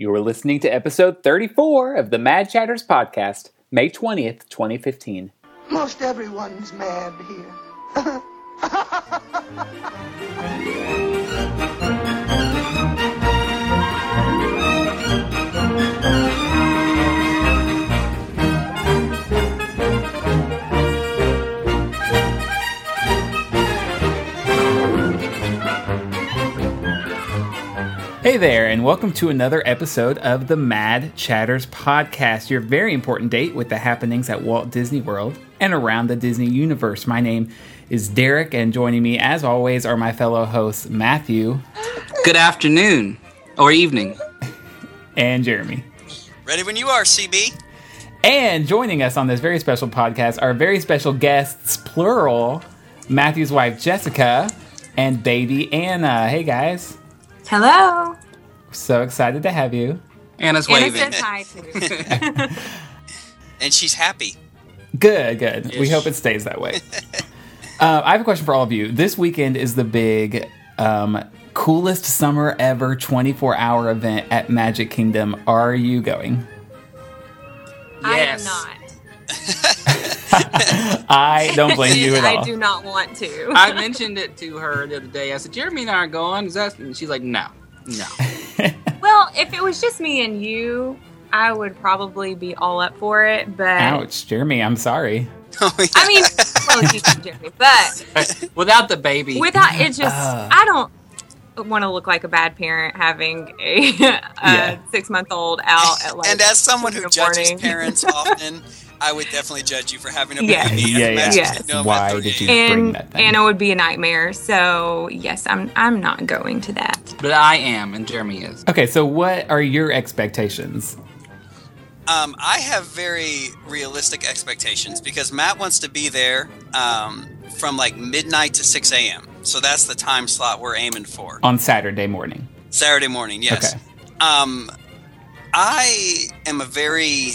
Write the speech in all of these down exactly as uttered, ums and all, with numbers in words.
You are listening to episode thirty-four of the Mad Chatters podcast, May twentieth, twenty fifteen. Most everyone's mad here. Hey there, and welcome to another episode of the Mad Chatters podcast, your very important date with the happenings at Walt Disney World and around the Disney universe. My name is Derek, and joining me, as always, are my fellow hosts, Matthew. Good afternoon, or evening. And Jeremy. Ready when you are, C B. And joining us on this very special podcast are very special guests, plural, Matthew's wife, Jessica, and baby Anna. Hey, guys. Hello. So excited to have you. Anna's Anna waving. says hi too. And she's happy. Good, good. Ish. We hope it stays that way. uh, I have a question for all of you. This weekend is the big, um, coolest summer ever twenty-four hour event at Magic Kingdom. Are you going? Yes. I am not. I don't blame you at all. I do not want to. I mentioned it to her the other day. I said, Jeremy and I are going. Is that? And she's like, no, no. Well, if it was just me and you, I would probably be all up for it. But Ouch, Jeremy, I'm sorry. Oh, yeah. I mean, well, you can, Jeremy, but Without the baby. without it, just Uh. I don't want to look like a bad parent having a, a Yeah. six-month-old out at like. And as someone who two in the judges morning. parents often, I would definitely judge you for having a Yes. baby. Yeah, at yeah. Magic Yes. Kingdom at Why thirty-eight. did you- bring and that thing. Anna would be a nightmare. So yes, I'm I'm not going to that. But I am, and Jeremy is. Okay, so what are your expectations? Um, I have very realistic expectations because Matt wants to be there um, from like midnight to six a.m. So that's the time slot we're aiming for. On Saturday morning. Saturday morning, yes. Okay. Um, I am a very...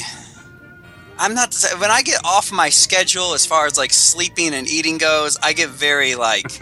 I'm not... When I get off my schedule as far as like sleeping and eating goes, I get very like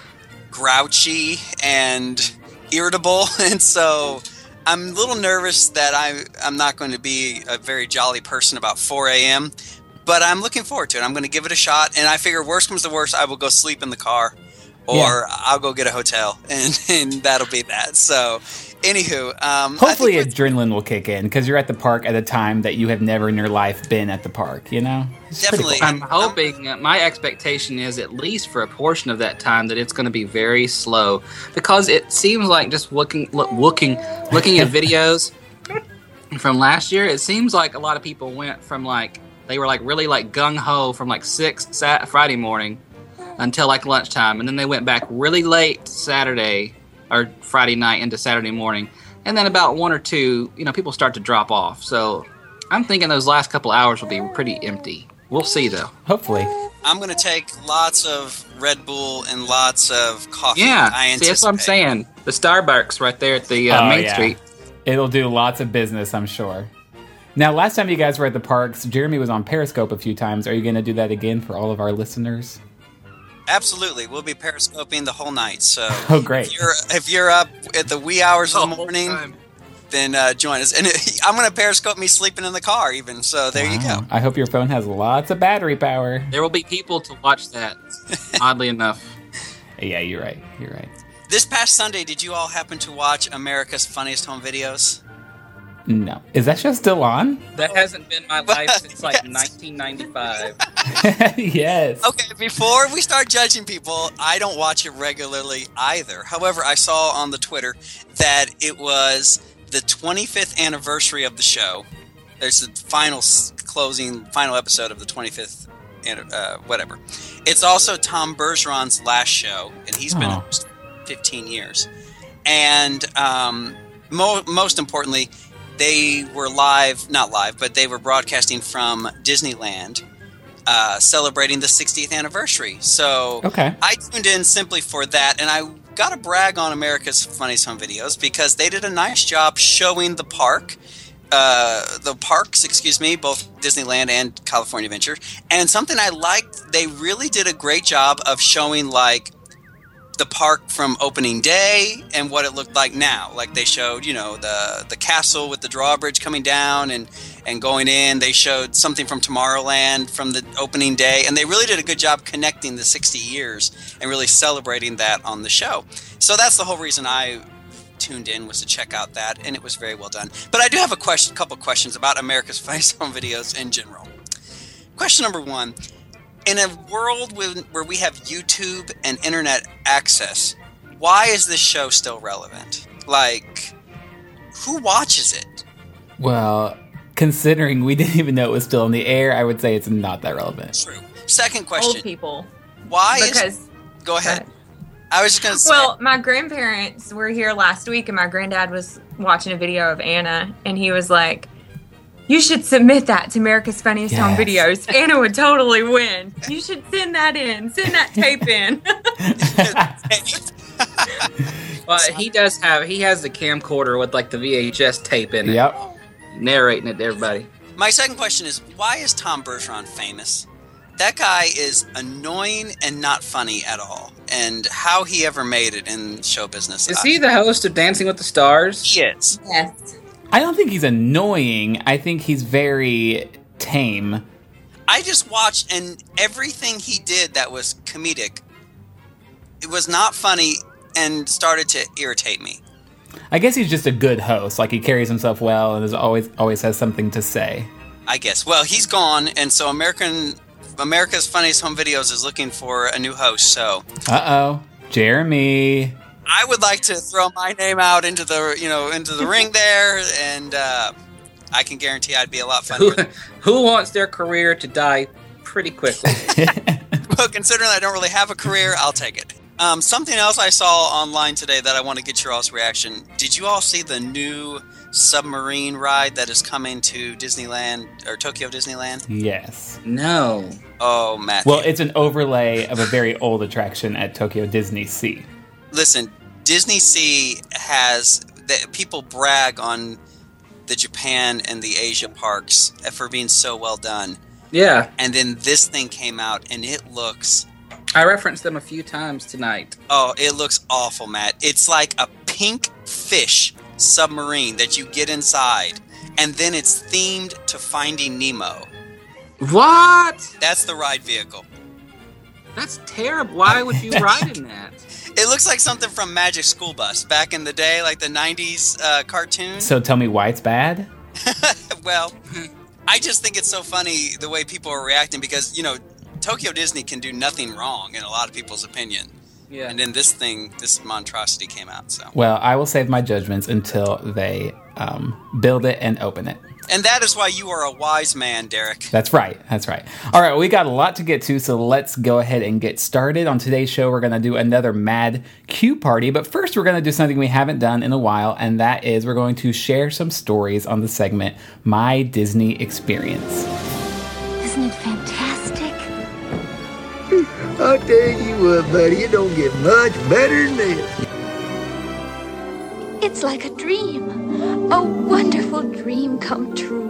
grouchy and irritable. And so I'm a little nervous that I, I'm not going to be a very jolly person about four a.m. But I'm looking forward to it. I'm going to give it a shot. And I figure worst comes to worst, I will go sleep in the car. Or Yeah. I'll go get a hotel, and, and that'll be that. So, anywho, um, Hopefully I think adrenaline will kick in because you're at the park at a time that you have never in your life been at the park, you know? It's pretty Definitely. cool. I'm hoping, uh, my expectation is at least for a portion of that time that it's going to be very slow. Because it seems like just looking, look, looking, looking at videos from last year, it seems like a lot of people went from like, they were like really like gung-ho from like six sat- Friday morning until like lunchtime, and then they went back really late Saturday or Friday night into Saturday morning, and then about one or two, you know, people start to drop off. So I'm thinking those last couple hours will be pretty empty. We'll see though. Hopefully. I'm going to take lots of Red Bull and lots of coffee. Yeah, I see, that's what I'm anticipate. saying. The Starbucks right there at the uh, Oh, Main yeah. Street. It'll do lots of business, I'm sure. Now, last time you guys were at the parks, Jeremy was on Periscope a few times. Are you going to do that again for all of our listeners? Absolutely, we'll be periscoping the whole night. So, Oh, great. if you're if you're up at the wee hours of the The whole morning, time. then uh, join us. And I'm going to periscope me sleeping in the car, even. So there you Wow. go. I hope your phone has lots of battery power. There will be people to watch that. Oddly enough, Yeah, you're right. You're right. This past Sunday, did you all happen to watch America's Funniest Home Videos? No. Is that show still on? that hasn't been my life since like Yes. nineteen ninety-five. Yes. Okay, before we start judging people, I don't watch it regularly either. However, I saw on the Twitter that it was the twenty-fifth anniversary of the show. There's the final s- closing, final episode of the twenty-fifth, an- uh, whatever. It's also Tom Bergeron's last show, and he's been Oh. host fifteen years. And um, mo- most importantly, they were live, not live, but they were broadcasting from Disneyland, uh, celebrating the sixtieth anniversary. So Okay. I tuned in simply for that, and I got to brag on America's Funniest Home Videos because they did a nice job showing the park, uh, the parks, excuse me, both Disneyland and California Adventure. And something I liked, they really did a great job of showing like the park from opening day and what it looked like now. Like they showed, you know, the the castle with the drawbridge coming down and, and going in. They showed something from Tomorrowland from the opening day. And they really did a good job connecting the sixty years and really celebrating that on the show. So that's the whole reason I tuned in, was to check out that, and it was very well done. But I do have a question, couple questions about America's Funniest Home Videos in general. Question number one. In a world where we have YouTube and internet access, why is this show still relevant? Like, who watches it? Well, considering we didn't even know it was still in the air, I would say it's not that relevant. True. Second question. Old people. Why because, is... Go ahead. I was just going to say... Well, my grandparents were here last week, and my granddad was watching a video of Anna, and he was like, you should submit that to America's Funniest Yes. Home Videos. Anna would totally win. You should send that in. Send that tape in. Well, he does have, he has the camcorder with like the V H S tape in it. Yep. Narrating it to everybody. My second question is, why is Tom Bergeron famous? That guy is annoying and not funny at all. And how he ever made it in show business. Is I- he the host of Dancing with the Stars? He is. Yes. I don't think he's annoying. I think he's very tame. I just watched, and everything he did that was comedic, it was not funny and started to irritate me. I guess he's just a good host. Like, he carries himself well and is always always has something to say. I guess. Well, he's gone, and so American America's Funniest Home Videos is looking for a new host. So, Uh-oh. Jeremy. I would like to throw my name out into the you know into the ring there, and uh, I can guarantee I'd be a lot Who, funnier. who wants their career to die pretty quickly? Well, considering I don't really have a career, I'll take it. Um, something else I saw online today that I want to get your all's reaction. Did you all see the new submarine ride that is coming to Disneyland or Tokyo Disneyland? Yes. No. Oh, Matt. Well, it's an overlay of a very old attraction at Tokyo Disney Sea. Listen, Disney Sea has the, people brag on the Japan and the Asia parks for being so well done. Yeah. And then this thing came out and it looks... I referenced them a few times tonight. Oh, it looks awful, Matt. It's like a pink fish submarine that you get inside, and then it's themed to Finding Nemo. What? That's the ride vehicle. That's terrible. Why would you ride in that? It looks like something from Magic School Bus back in the day, like the nineties uh, cartoon. So tell me why it's bad? Well, I just think it's so funny the way people are reacting because, you know, Tokyo Disney can do nothing wrong in a lot of people's opinion. Yeah. And then this thing, this monstrosity came out. So, Well, I will save my judgments until they um, build it and open it. and that is why you are a wise man, Derek. That's right. That's right. All right, we got a lot to get to, so let's go ahead and get started. On today's show, we're going to do another Mad Q party, but first we're going to do something we haven't done in a while, and that is we're going to share some stories on the segment My Disney Experience. Isn't it fantastic? I'll tell you what, buddy, it don't get much better than this. It's like a dream. A wonderful dream come true.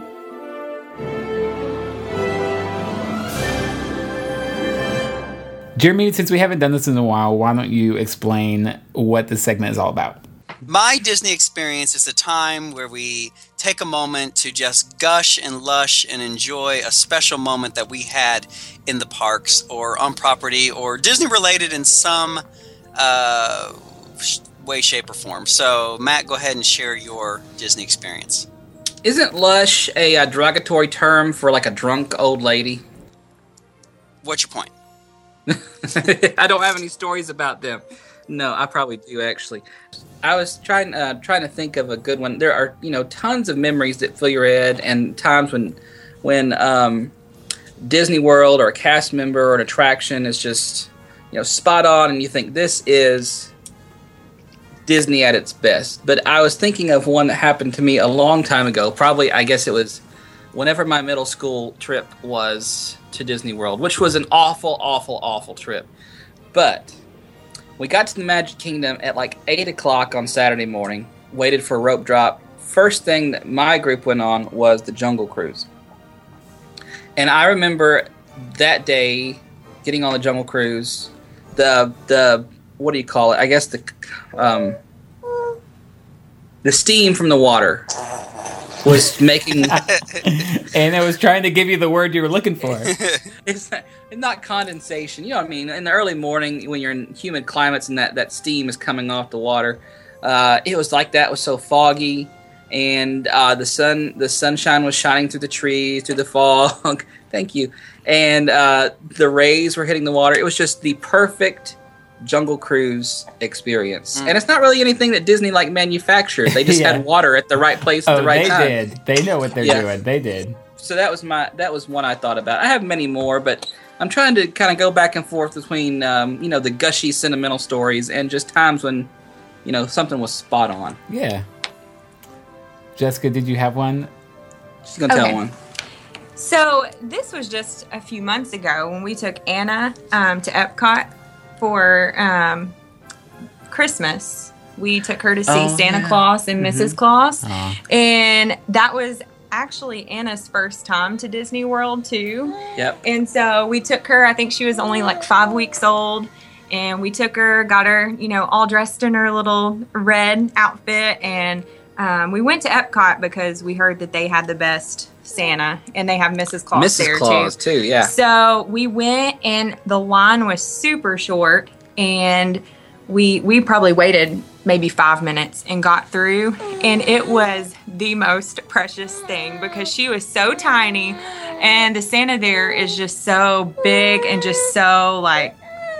Jeremy, since we haven't done this in a while, why don't you explain what this segment is all about? My Disney Experience is a time where we take a moment to just gush and lush and enjoy a special moment that we had in the parks or on property or Disney related in some uh, way, shape, or form. So, Matt, go ahead and share your Disney experience. Isn't lush a, uh derogatory term for like a drunk old lady? What's your point? I don't have any stories about them. No, I probably do actually. I was trying uh, trying to think of a good one. There are you know tons of memories that fill your head, and times when when um, Disney World or a cast member or an attraction is just you know spot on, and you think this is Disney at its best. But I was thinking of one that happened to me a long time ago. Probably, I guess it was whenever my middle school trip was to Disney World, which was an awful, awful, awful trip. But we got to the Magic Kingdom at like eight o'clock on Saturday morning, waited for a rope drop. First thing that my group went on was the Jungle Cruise. And I remember that day getting on the Jungle Cruise, the the what do you call it? I guess the um, the steam from the water was making. And I was trying to give you the word you were looking for. It's not, it's not condensation. You know what I mean? In the early morning, when you're in humid climates and that, that steam is coming off the water, uh, it was like that. It was so foggy, and uh, the sun, the sunshine was shining through the trees, through the fog. Thank you. And uh, the rays were hitting the water. It was just the perfect Jungle Cruise experience. Mm. And it's not really anything that Disney like manufactured. They just yeah. had water at the right place at oh, the right they time. They did. They know what they're yeah. doing. They did. So that was my that was one I thought about. I have many more, but I'm trying to kind of go back and forth between um, you know, the gushy sentimental stories and just times when, you know, something was spot on. Yeah. Jessica, did you have one? She's gonna okay. tell one. So this was just a few months ago when we took Anna um, to Epcot for um, Christmas. We took her to see oh, Santa yeah. Claus and mm-hmm. Missus Claus. Aww. And that was actually Anna's first time to Disney World, too. Yep. And so we took her, I think she was only like five weeks old. And we took her, got her, you know, all dressed in her little red outfit. And um, we went to Epcot because we heard that they had the best Santa, and they have Missus Claus Missus there Claus too. too, yeah. So we went, and the line was super short, and we we probably waited maybe five minutes and got through, and it was the most precious thing because she was so tiny, and the Santa there is just so big and just so like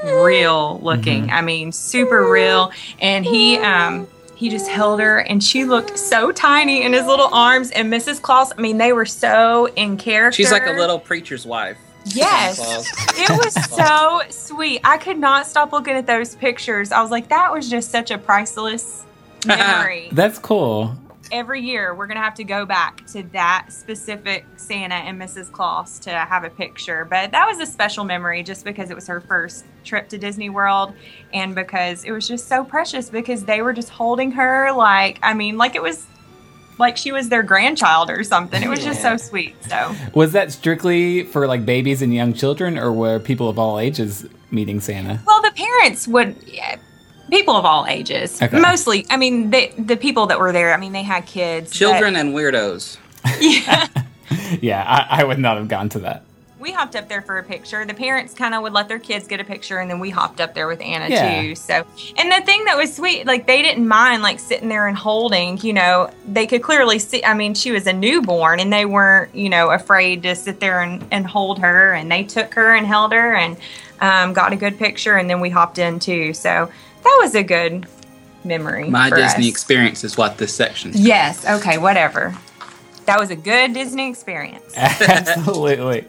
real looking. Mm-hmm. I mean, super real, and he um. He just held her, and she looked so tiny in his little arms. And Missus Claus, I mean, they were so in character. She's like a little preacher's wife. Yes. It was so sweet. I could not stop looking at those pictures. I was like, that was just such a priceless memory. That's cool. Every year, we're going to have to go back to that specific Santa and Missus Claus to have a picture. But that was a special memory just because it was her first trip to Disney World, and because it was just so precious because they were just holding her like, I mean, like it was like she was their grandchild or something. It was just so sweet. So was that strictly for like babies and young children, or were people of all ages meeting Santa? Well, the parents would... Yeah, people of all ages. Okay. Mostly, I mean, they, the people that were there, I mean, they had kids. Children but, and weirdos. Yeah. yeah, I, I would not have gone to that. We hopped up there for a picture. The parents kind of would let their kids get a picture, and then we hopped up there with Anna, yeah. too. So, and the thing that was sweet, like, they didn't mind, like, sitting there and holding, you know, they could clearly see, I mean, she was a newborn, and they weren't, you know, afraid to sit there and, and hold her, and they took her and held her and um, got a good picture, and then we hopped in, too. So, that was a good memory. My for Disney us. experience is what this section. Yes. Okay. Whatever. That was a good Disney experience. Absolutely.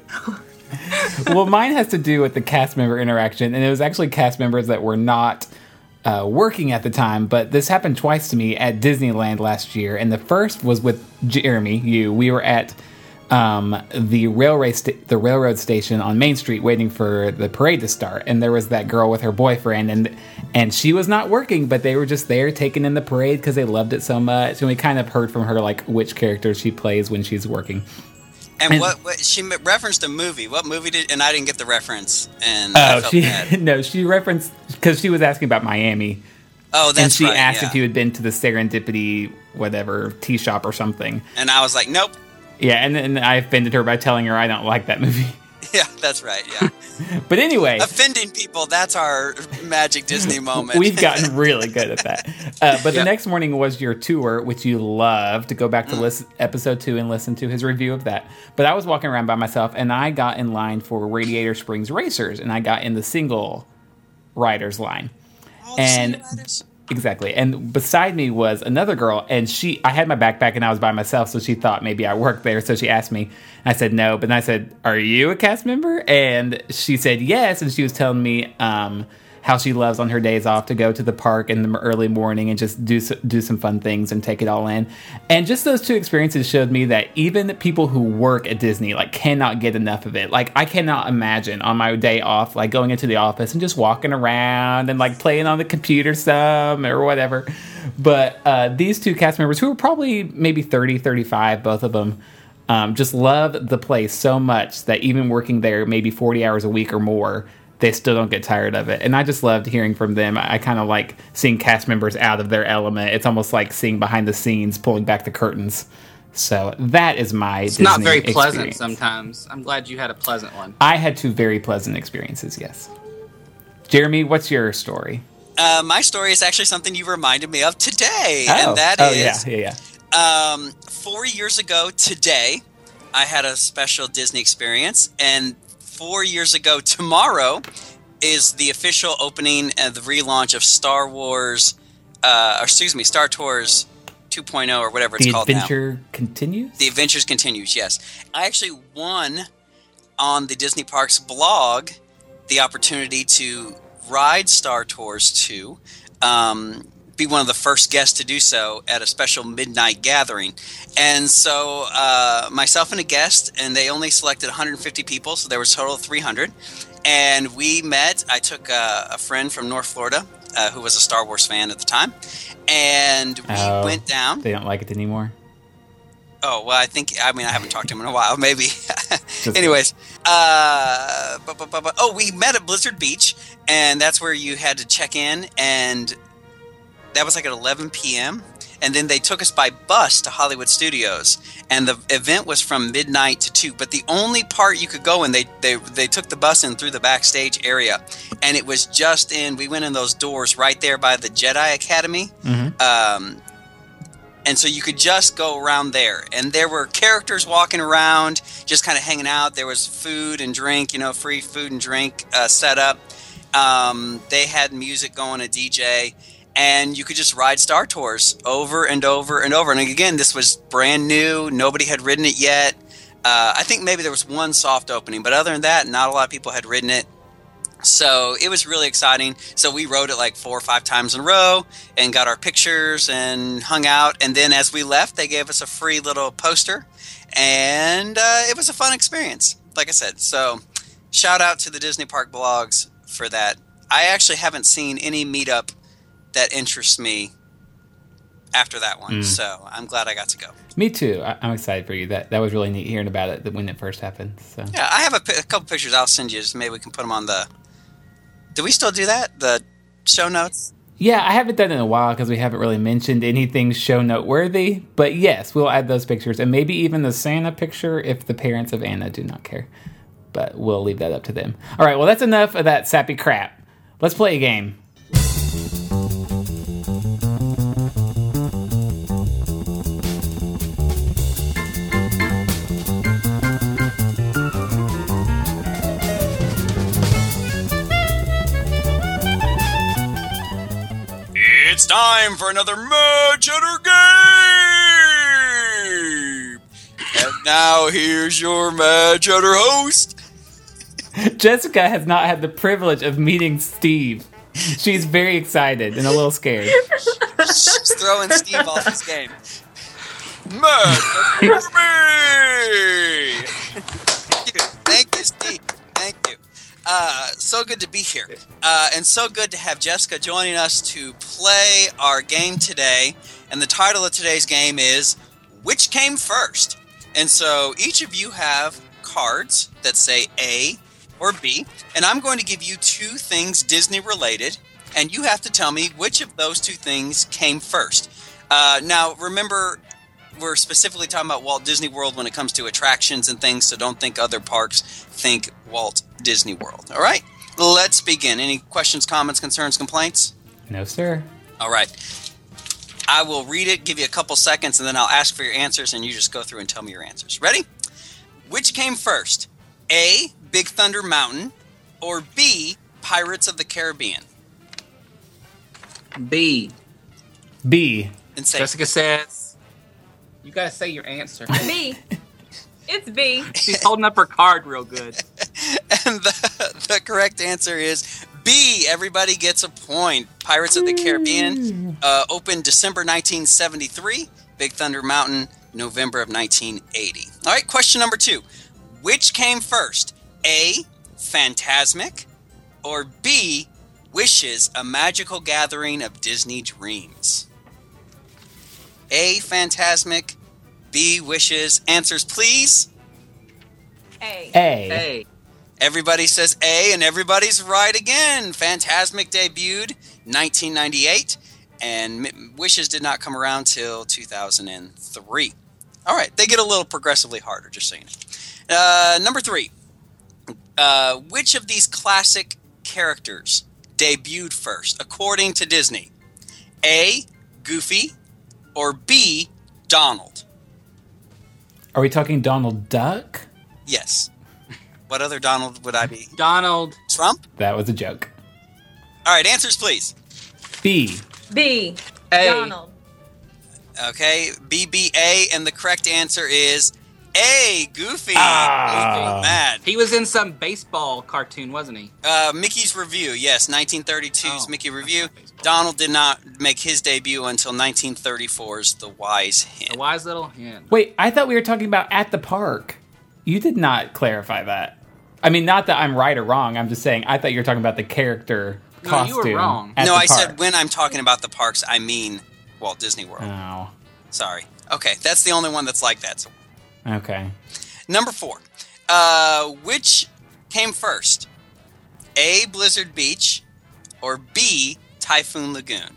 Well, mine has to do with the cast member interaction, and it was actually cast members that were not uh, working at the time. But this happened twice to me at Disneyland last year, and the first was with Jeremy. You. We were at Um, the railway sta- the railroad station on Main Street waiting for the parade to start, and there was that girl with her boyfriend, and and she was not working, but they were just there taking in the parade because they loved it so much, and we kind of heard from her like which character she plays when she's working. And, and what, what she referenced a movie. What movie did? And I didn't get the reference. And oh, I felt she bad. no, she referenced because she was asking about Miami. Oh, that's and she right, asked yeah. if you had been to the Serendipity whatever tea shop or something. And I was like, nope. Yeah, and then I offended her by telling her I don't like that movie. Yeah, that's right, yeah. But anyway. Offending people, that's our magic Disney moment. We've gotten really good at that. Uh, but yeah. the next morning was your tour, which you loved. To go back to mm. listen, episode two and listen to his review of that. But I was walking around by myself, and I got in line for Radiator Springs Racers, and I got in the single riders line. Oh, and exactly. And beside me was another girl, and she I had my backpack and I was by myself, so she thought maybe I worked there. So she asked me, and I said no. But then I said, "Are you a cast member?" And she said yes, and she was telling me um, how she loves on her days off to go to the park in the early morning and just do do some fun things and take it all in. And just those two experiences showed me that even people who work at Disney like cannot get enough of it. Like I cannot imagine on my day off like going into the office and just walking around and like playing on the computer some or whatever. But uh, these two cast members who were probably maybe thirty, thirty-five, both of them, um, just love the place so much that even working there maybe forty hours a week or more, they still don't get tired of it. And I just loved hearing from them. I, I kind of like seeing cast members out of their element. It's almost like seeing behind the scenes, pulling back the curtains. So that is my It's Disney not very pleasant experience. sometimes. I'm glad you had a pleasant one. I had two very pleasant experiences, yes. Jeremy, what's your story? Uh, my story is actually something you reminded me of today, Oh, and that oh is yeah, yeah, yeah. um, four years ago today, I had a special Disney experience, and four years ago tomorrow is the official opening and the relaunch of Star Wars, uh, or excuse me, Star Tours two point oh or whatever it's The called now. adventure continues? The Adventures continues, yes. I actually won on the Disney Parks blog the opportunity to ride Star Tours two, um, be one of the first guests to do so at a special midnight gathering. And so uh, myself and a guest, and they only selected one hundred fifty people, so there was a total of three hundred. And we met. I took a, a friend from North Florida uh, who was a Star Wars fan at the time. And we Oh, went down. They don't like it anymore? Oh, well, I think, I mean, I haven't talked to him in a while, maybe. Anyways, uh, bu- bu- bu- bu- oh, we met at Blizzard Beach, and that's where you had to check in, and that was like at eleven p.m., and then they took us by bus to Hollywood Studios, and the event was from midnight to two, but the only part you could go in, they, they, they took the bus in through the backstage area, and it was just in, we went in those doors right there by the Jedi Academy, Mm-hmm. um, and so you could just go around there. And there were characters walking around, just kind of hanging out. There was food and drink, you know, free food and drink uh, set up. Um, they had music going, a D J. And you could just ride Star Tours over and over and over. And again, this was brand new. Nobody had ridden it yet. Uh, I think maybe there was one soft opening. But other than that, not a lot of people had ridden it. So it was really exciting. So we rode it like four or five times in a row and got our pictures and hung out. And then as we left, they gave us a free little poster. And uh, it was a fun experience, like I said. So shout out to the Disney Park blogs for that. I actually haven't seen any meetup that interests me after that one. Mm. So I'm glad I got to go. Me too. I, I'm excited for you. That that was really neat hearing about it when it first happened. So Yeah, I have a, pi- a couple pictures I'll send you. Just maybe we can put them on the... Do we still do that? The show notes? yeah, I haven't done it in a while because we haven't really mentioned anything show noteworthy. But yes, we'll add those pictures and maybe even the Santa picture if the parents of Anna do not care. But we'll leave that up to them. All right, well, that's enough of that sappy crap. Let's play a game. It's time for another Mad Cheddar game! And now here's your Mad Cheddar host. Jessica has not had the privilege of meeting Steve. She's very excited and a little scared. She's throwing Steve off his game. Mad Cheddar me! Thank you. Thank you, Steve. Thank you. Uh, so good to be here. Uh, and so good to have Jessica joining us to play our game today. And the title of today's game is Which Came First? And so each of you have cards that say A or B. And I'm going to give you two things Disney related. And you have to tell me which of those two things came first. Uh, now, remember, we're specifically talking about Walt Disney World when it comes to attractions and things, so don't think other parks. Think Walt Disney World. All right? Let's begin. Any questions, comments, concerns, complaints? No, sir. All right. I will read it, give you a couple seconds, and then I'll ask for your answers, and you just go through and tell me your answers. Ready? Which came first? A, Big Thunder Mountain, or B, Pirates of the Caribbean? B. B. And say Jessica says, you gotta say your answer. B. It's B. She's holding up her card real good. And the, the correct answer is B. Everybody gets a point. Pirates of the Caribbean uh, opened December nineteen seventy-three. Big Thunder Mountain, November of nineteen eighty. All right, question number two. Which came first? A, Phantasmic, or B, Wishes, a magical gathering of Disney dreams? A, Phantasmic, B, Wishes. Answers, please. A. A. Hey. Everybody says A, and everybody's right again. Fantasmic debuted nineteen ninety-eight, and Wishes did not come around till two thousand three. All right, they get a little progressively harder, just so you know. Uh, number three. Uh, which of these classic characters debuted first, according to Disney? A, Goofy, or B, Donald? Are we talking Donald Duck? Yes. What other Donald would I be? Donald Trump? That was a joke. All right, answers, please. B. B. A. Donald. Okay, B B A, and the correct answer is A, Goofy. Ah. Mad. He was in some baseball cartoon, wasn't he? Uh, Mickey's Review, yes, nineteen thirty-two's Oh. Mickey Review. Donald did not make his debut until nineteen thirty-four's The Wise A Hen. wise little hen. Wait, I thought we were talking about at the park. You did not clarify that. I mean, not that I'm right or wrong. I'm just saying I thought you were talking about the character No, costume. you were wrong. at No, the I park. said when I'm talking about the parks, I mean Walt Disney World. Oh, Sorry. Okay, that's the only one that's like that. So, okay. number four. Uh, which came first? A, Blizzard Beach, or B, Typhoon Lagoon?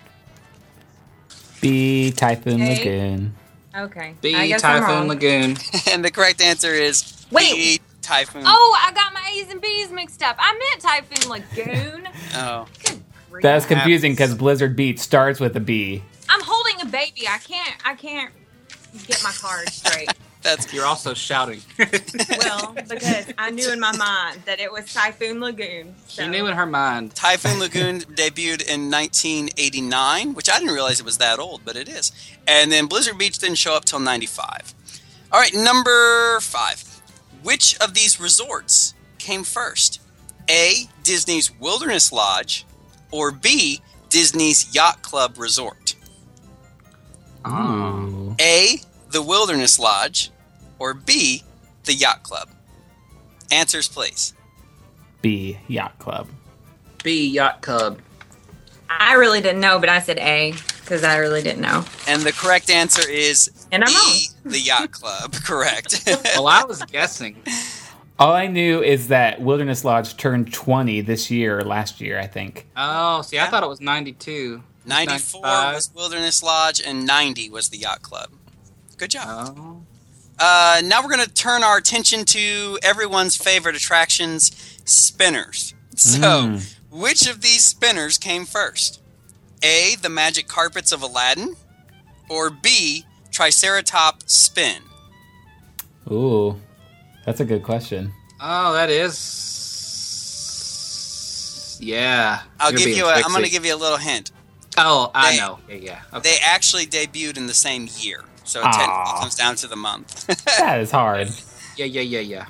B. Typhoon A. Lagoon. Okay. I B, guess I'm Typhoon wrong. Lagoon. And the correct answer is Wait. B, Typhoon. Oh, I got my A's and B's mixed up. I meant Typhoon Lagoon. Oh. Good grief. That's confusing because Blizzard Beach starts with a B. I'm holding a baby. I can't. I can't get my cards straight. That's You're also shouting. Well, because I knew in my mind that it was Typhoon Lagoon. So. She knew in her mind. Typhoon Lagoon debuted in nineteen eighty-nine, which I didn't realize it was that old, but it is. And then Blizzard Beach didn't show up till ninety-five. All right, number five. Which of these resorts came first? A, Disney's Wilderness Lodge, or B, Disney's Yacht Club Resort? Ooh. A, the Wilderness Lodge, or B, the Yacht Club? Answers, please. B. Yacht Club. B, Yacht Club. I really didn't know, but I said A because I really didn't know. And the correct answer is And I'm B, the Yacht Club. Correct. Well, I was guessing. All I knew is that Wilderness Lodge turned twenty this year or last year, I think. Oh, see, I thought it was ninety-two. ninety-four ninety-five. was Wilderness Lodge, and ninety was the Yacht Club. Good job. Oh. Uh, now we're going to turn our attention to everyone's favorite attractions, spinners. So, Mm. which of these spinners came first? A, the magic carpets of Aladdin, or B, Triceratops spin? Ooh, that's a good question. Oh, that is. Yeah. I'll You're give being you. A, I'm tricksy. going to give you a little hint. Oh, I They- know. Yeah, yeah. Okay. They actually debuted in the same year, so it Aw. technically comes down to the month. That is hard. Yeah, yeah, yeah, yeah.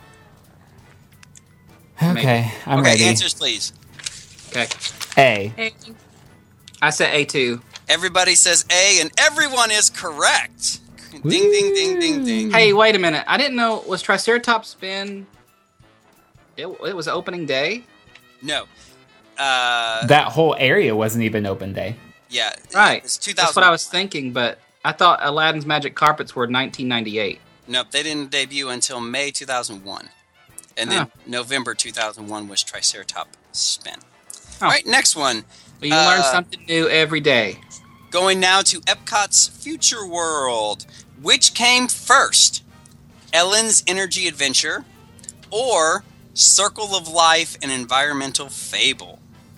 Okay, I'm okay, ready. answers please. Okay. A. A. I said A two. Everybody says A, and everyone is correct. Ding, ding, ding, ding, ding. Hey, wait a minute. I didn't know. Was Triceratops spin. It, it was opening day? No. Uh, That whole area wasn't even open day. yeah. Right. It's two thousand. That's what I was thinking, but I thought Aladdin's Magic Carpets were nineteen ninety-eight. Nope, they didn't debut until May two thousand one. And then Oh. November two thousand one was Triceratops Spin. Oh. All right, next one. But you Uh, learn something new every day. Going now to Epcot's Future World. Which came first? Ellen's Energy Adventure or Circle of Life and Environmental Fable?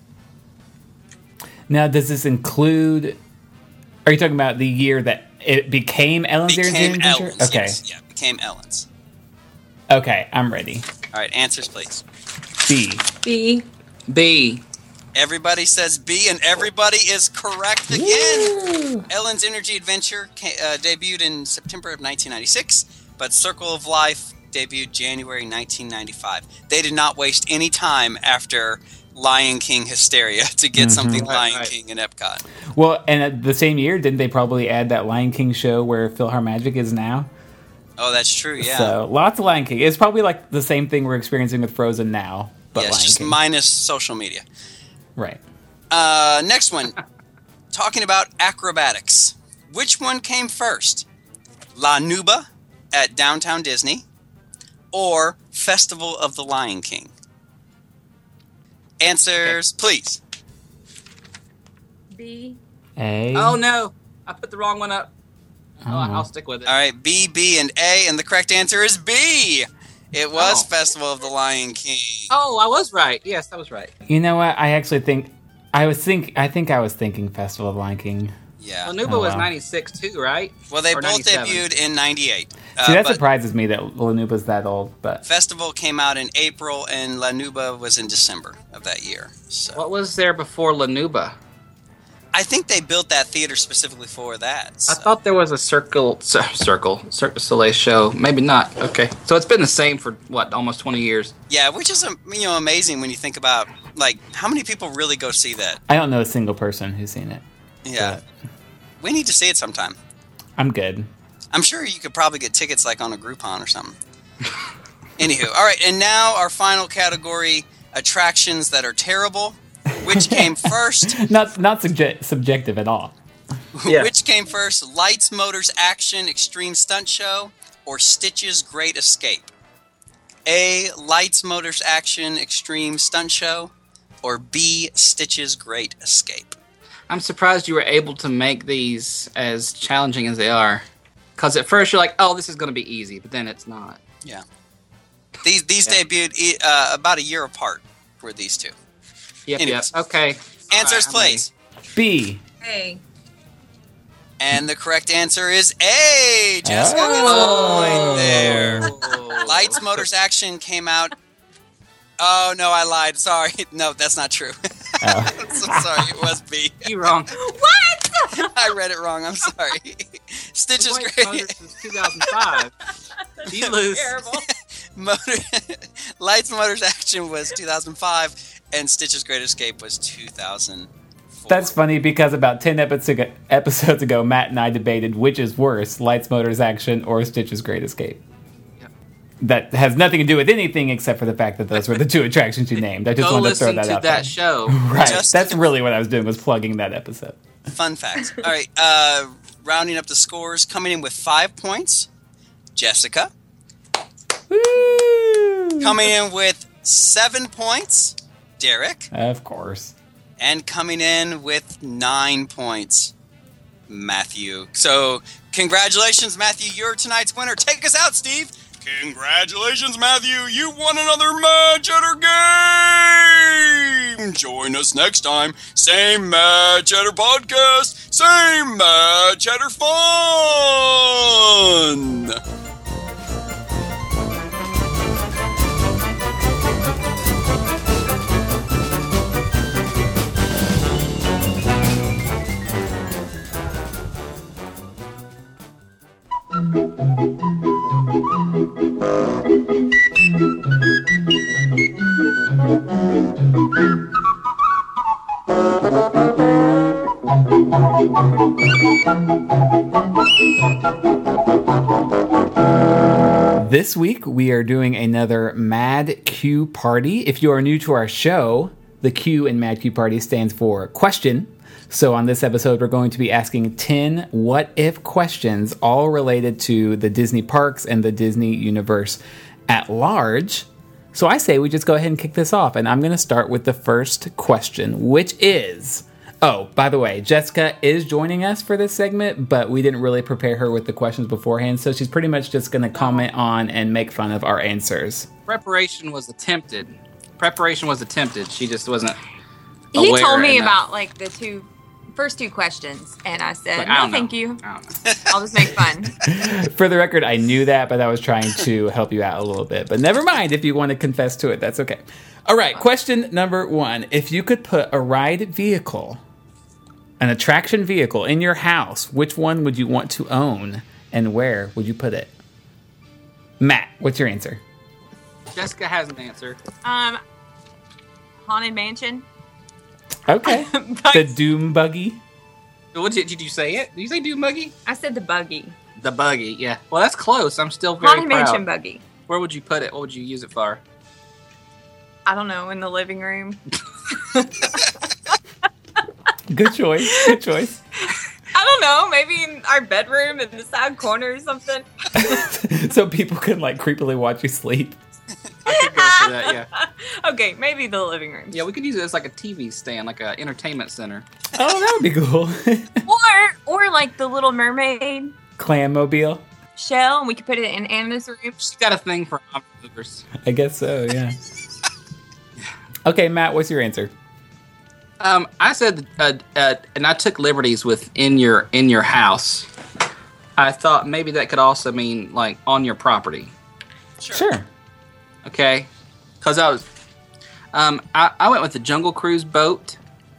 Now, does this include? Are you talking about the year that it became Ellen's Became Adventure? Ellen's. Okay, Yes, yeah, became Ellen's. okay, I'm ready. All right, answers please. B. B. B. Everybody says B, and everybody is correct again. Ellen's Energy Adventure ca- uh, debuted in September of nineteen ninety-six, but Circle of Life debuted January nineteen ninety-five. They did not waste any time after Lion King Hysteria to get something Right, Lion right. King in Epcot. Well, and at the same year, didn't they probably add that Lion King show where PhilharMagic is now? Oh, that's true, yeah. So lots of Lion King. It's probably like the same thing we're experiencing with Frozen now, but yeah, it's Lion just King. minus social media. Right. Uh, next one. Talking about acrobatics. Which one came first? La Nuba at Downtown Disney, or Festival of the Lion King? Answers, please. B. A. Oh no, I put the wrong one up. Oh, Oh. I'll stick with it. All right, B, B, and A, and the correct answer is B. It was Oh. Festival of the Lion King. Oh, I was right. Yes, I was right. You know what? I actually think I was think I think I was thinking Festival of Lion King. Yeah. Lanuba Oh, was wow. ninety-six too, right? Well, they Or both ninety-seven. debuted in ninety-eight. Uh, See, that but surprises me that Lanuba's that old, but Festival came out in April, and Lanuba was in December of that year. So What was there before Lanuba? I think they built that theater specifically for that. So. I thought there was a Circle, cir- Circle, Cirque du Soleil show. Maybe not. Okay, so it's been the same for what, almost twenty years. Yeah, which is um, you know amazing when you think about like how many people really go see that. I don't know a single person who's seen it. Yeah, we need to see it sometime. I'm good. I'm sure you could probably get tickets like on a Groupon or something. Anywho, all right, and now our final category: attractions that are terrible. Which came first? Not not subje- subjective at all. Yeah. Which came first? Lights, Motors, Action, Extreme Stunt Show, or Stitch's Great Escape? A. Lights, Motors, Action, Extreme Stunt Show, or B. Stitch's Great Escape? I'm surprised you were able to make these as challenging as they are. Because at first you're like, oh, this is going to be easy, but then it's not. Yeah. These these Yeah. debuted e- uh, about a year apart. Were these two? Yep, Anyways. yep. Okay. Answers, All right, I'm please. B. A. And the correct answer is A. Jessica Oh. gets a point there. ready. Lights, Motors, Action came out. Oh no, I lied. Sorry. No, that's not true. Oh. I'm so sorry. It was B. You wrong. What? I read it wrong. I'm sorry. Stitch is Wait, great. Motors since two thousand five. You lose. Terrible. Motor, Lights, Motors, Action was two thousand five, and Stitch's Great Escape was two thousand four. That's funny because about ten episodes ago, episodes ago, Matt and I debated which is worse, Lights, Motors, Action, or Stitch's Great Escape. Yep. That has nothing to do with anything except for the fact that those were the two attractions you named. I just Go wanted to throw listen that to out that there. show. Right. Just- That's really what I was doing, was plugging that episode. Fun facts. All right, uh, rounding up the scores, coming in with five points, Jessica. Woo! Coming in with seven points, Derek. Of course. And coming in with nine points, Matthew. So, congratulations, Matthew. You're tonight's winner. Take us out, Steve. Congratulations, Matthew. You won another Mad Cheddar game. Join us next time. Same Mad Cheddar podcast. Same Mad Cheddar fun. This week, we are doing another Mad Q Party. If you are new to our show, the Q in Mad Q Party stands for question. So on this episode, we're going to be asking ten what-if questions, all related to the Disney parks and the Disney universe at large. So I say we just go ahead and kick this off, and I'm going to start with the first question, which is... Oh, by the way, Jessica is joining us for this segment, but we didn't really prepare her with the questions beforehand, so she's pretty much just going to comment on and make fun of our answers. Preparation was attempted. Preparation was attempted. She just wasn't He aware told me enough. about like the two first two questions, and I said, Like, I "No, don't know. thank you. I don't know. I'll just make fun." For the record, I knew that, but I was trying to help you out a little bit. But never mind, if you want to confess to it, that's okay. All right, question number one. If you could put a ride vehicle, an attraction vehicle, in your house, which one would you want to own, and where would you put it? Matt, what's your answer? Jessica has an answer. Um, Haunted Mansion. Okay. The Doom Buggy. What did, did you say it? Did you say Doom Buggy? I said the buggy. The buggy, yeah. Well, that's close. I'm still very Haunted proud. Mansion buggy. Where would you put it? What would you use it for? I don't know, in the living room. Good choice. Good choice. I don't know, maybe in our bedroom in the side corner or something. So people can like creepily watch you sleep. I could go for that, yeah. Okay, maybe the living room. Yeah, we could use it as like a T V stand, like an entertainment center. Oh, that would be cool. Or, or like the Little Mermaid Clammobile. shell, and we could put it in Anna's room. She's got a thing for movers. I guess so, yeah. Okay, Matt, what's your answer? Um, I said, uh, uh, and I took liberties with in your in your house. I thought maybe that could also mean like on your property. Sure. Sure. Okay, because I was, um, I, I went with the Jungle Cruise boat,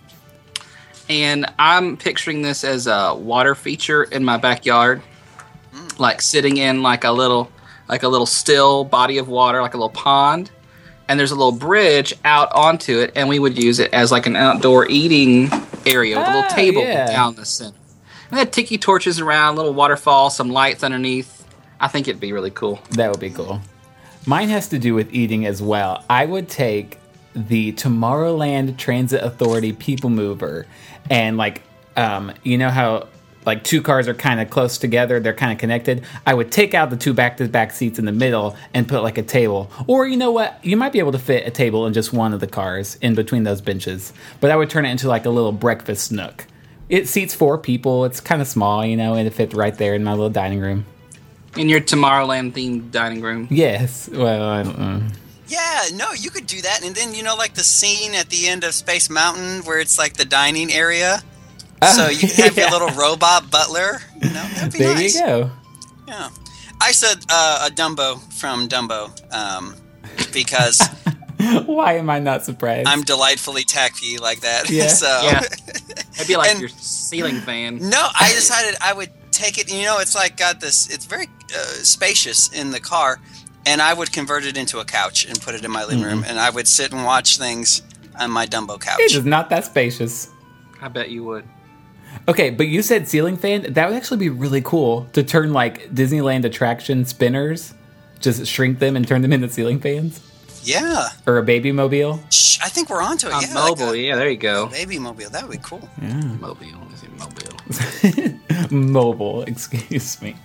and I'm picturing this as a water feature in my backyard, mm. like sitting in like a little, like a little still body of water, like a little pond, and there's a little bridge out onto it, and we would use it as like an outdoor eating area with a little Oh, table yeah. down the center. And had tiki torches around, little waterfall, some lights underneath. I think it'd be really cool. That would be cool. Mine has to do with eating as well. I would take the Tomorrowland Transit Authority People Mover and like, um, you know how like two cars are kind of close together, they're kind of connected. I would take out the two back-to-back seats in the middle and put like a table. Or you know what? You might be able to fit a table in just one of the cars in between those benches. But I would turn it into like a little breakfast nook. It seats four people. It's kind of small, you know, and it fits right there in my little dining room. In your Tomorrowland themed dining room. Yes. Well, I don't know. Yeah, no, you could do that. And then, you know, like the scene at the end of Space Mountain where it's like the dining area. Oh, so you can have yeah. your little robot butler. You know, that'd be There nice. you go. Yeah. I said uh, a Dumbo from Dumbo um, because Why am I not surprised? I'm delightfully tacky like that. Yeah. so Yeah. It'd be like And- your ceiling fan. No, I decided I would take it. You know, it's like got this. It's very uh, spacious in the car, and I would convert it into a couch and put it in my living room, and I would sit and watch things on my Dumbo couch. It is not that spacious. I bet you would. Okay, but you said ceiling fan. That would actually be really cool to turn like Disneyland attraction spinners, just shrink them and turn them into ceiling fans, Yeah, or a baby mobile. Shh, I think we're onto it. On yeah, mobile, like a yeah, there you go. baby mobile. That would be cool. Mobile, is it mobile? Mobile, excuse me.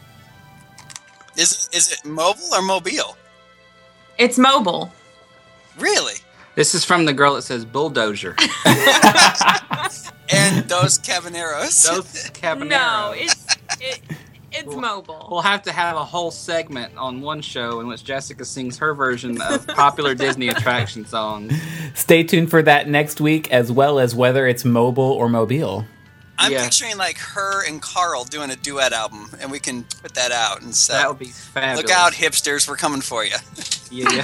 Is is it mobile or mobile? It's mobile. Really? This is from the girl that says bulldozer. And those Cabaneros. Those Cabaneros. No, it's it, it's mobile. We'll have to have a whole segment on one show in which Jessica sings her version of popular Disney attraction songs. Stay tuned for that next week, as well as whether it's mobile or mobile. I'm Yeah. picturing like her and Carl doing a duet album, and we can put that out and say, That would be fabulous. "Look out, hipsters! We're coming for you." Yeah.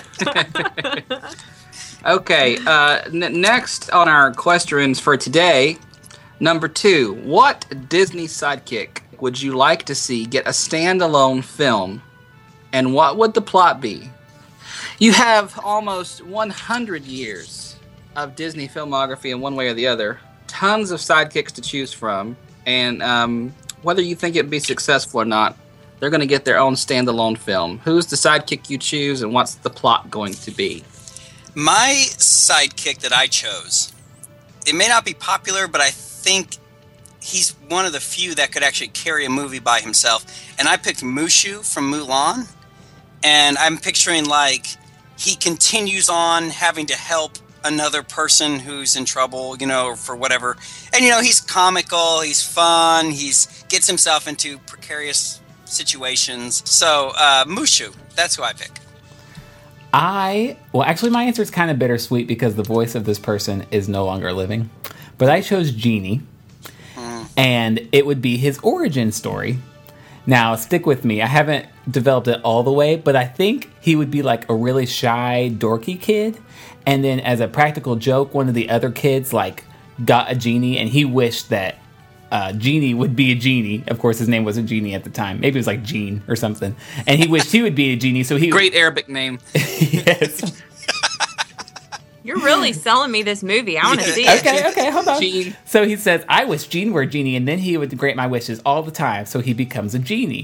Okay, uh, n- next on our questions for today, number two. What Disney sidekick would you like to see get a standalone film, and what would the plot be? You have almost one hundred years of Disney filmography in one way or the other, tons of sidekicks to choose from, and um, whether you think it would be successful or not, they're going to get their own standalone film. Who's the sidekick you choose, and what's the plot going to be? My sidekick that I chose, it may not be popular, but I think he's one of the few that could actually carry a movie by himself. And I picked Mushu from Mulan. And I'm picturing like he continues on having to help another person who's in trouble, you know, for whatever. And, you know, he's comical, he's fun, he's gets himself into precarious situations. So, uh, Mushu, that's who I pick. I, well, actually, my answer is kind of bittersweet because the voice of this person is no longer living. But I chose Genie, and it would be his origin story. Now, stick with me. I haven't developed it all the way, but I think he would be like a really shy, dorky kid. And then as a practical joke, one of the other kids like got a genie, and he wished that uh, Genie would be a genie. Of course, his name wasn't Genie at the time. Maybe it was like Gene or something. And he wished he would be a genie, so he... Great Arabic name. Yes. You're really selling me this movie. I want to see it. Okay, okay, hold on. Gene. So he says, I wish Gene were a genie, and then he would grant my wishes all the time, so he becomes a genie.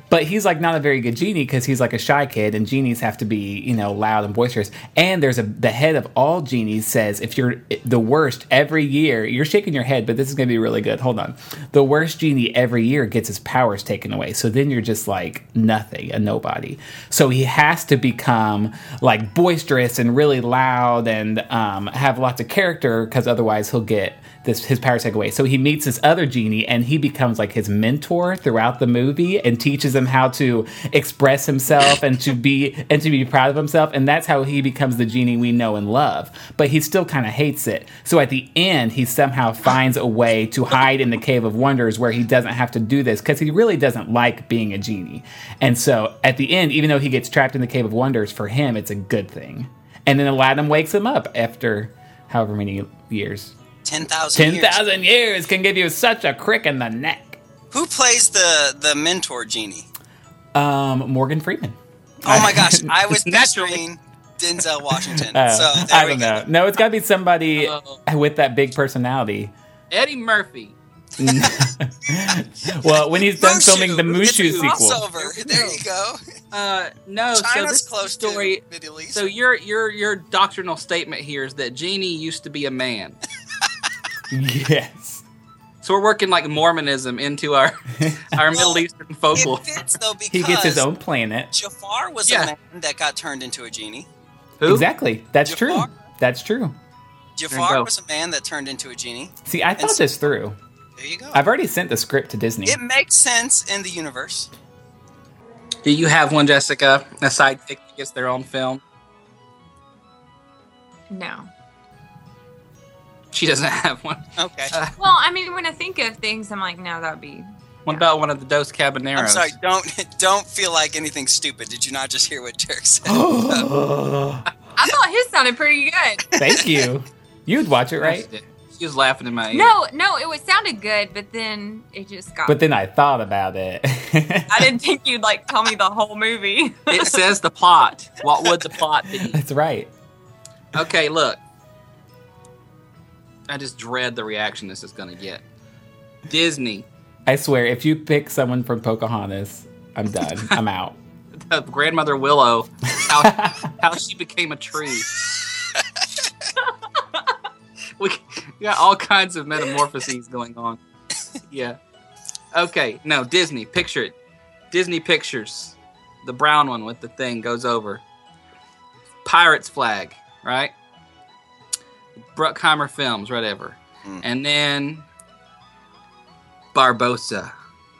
But he's like not a very good genie because he's like a shy kid, and genies have to be, you know, loud and boisterous. And there's a the head of all genies says if you're the worst every year, you're shaking your head, but this is going to be really good. Hold on. The worst genie every year gets his powers taken away. So then you're just like nothing, a nobody. So he has to become like boisterous and really loud and um, have lots of character because otherwise he'll get this his powers taken away. So he meets this other genie and he becomes like his mentor throughout the movie and teaches him how to express himself and to be and to be proud of himself, and that's how he becomes the genie we know and love. But he still kind of hates it. So at the end, he somehow finds a way to hide in the Cave of Wonders where he doesn't have to do this because he really doesn't like being a genie. And so at the end, even though he gets trapped in the Cave of Wonders, for him it's a good thing. And then Aladdin wakes him up after however many years. ten thousand years. ten thousand years can give you such a crick in the neck. Who plays the, the mentor genie? Um, Morgan Freeman. Oh my gosh, I was Naturally. picturing Denzel Washington. Uh, so there I we don't go. know. No, it's got to be somebody Oh. with that big personality. Eddie Murphy. Well, when he's done Mushu. filming the It's a Mushu sequel. crossover. There you go. Uh, no, so China's this close is the story. to Middle East. So your your your doctrinal statement here is that Genie used to be a man. Yes. So we're working like Mormonism into our our Well, Middle Eastern folklore. It fits though because He gets his own planet. Jafar was Yeah. a man that got turned into a genie. Who? Exactly. That's true. Jafar? That's true. Jafar go. was a man that turned into a genie. See, I thought s- this through. There you go. I've already sent the script to Disney. It makes sense in the universe. Do you have one, Jessica? A sidekick that gets their own film? No. She doesn't have one. Okay. Well, I mean, when I think of things, I'm like, no, that would be. What about one of the Dos Cabaneros? I'm sorry. Don't don't feel like anything stupid. Did you not just hear what Derek said? I thought his sounded pretty good. Thank you. You'd watch it, right? She was laughing in my ear. No, no, it was sounded good, but then it just got. But then I thought about it. I didn't think you'd like tell me the whole movie. It says the plot. What would the plot be? That's right. Okay, look. I just dread the reaction this is going to get. Disney, I swear, if you pick someone from Pocahontas, I'm done. I'm out. the grandmother Willow, how, how she became a tree. we, we got all kinds of metamorphoses going on. Yeah. Okay, no, Disney, picture it. Disney Pictures. The brown one with the thing goes over. Pirates flag, right? Bruckheimer Films, whatever. Mm. And then Barbossa.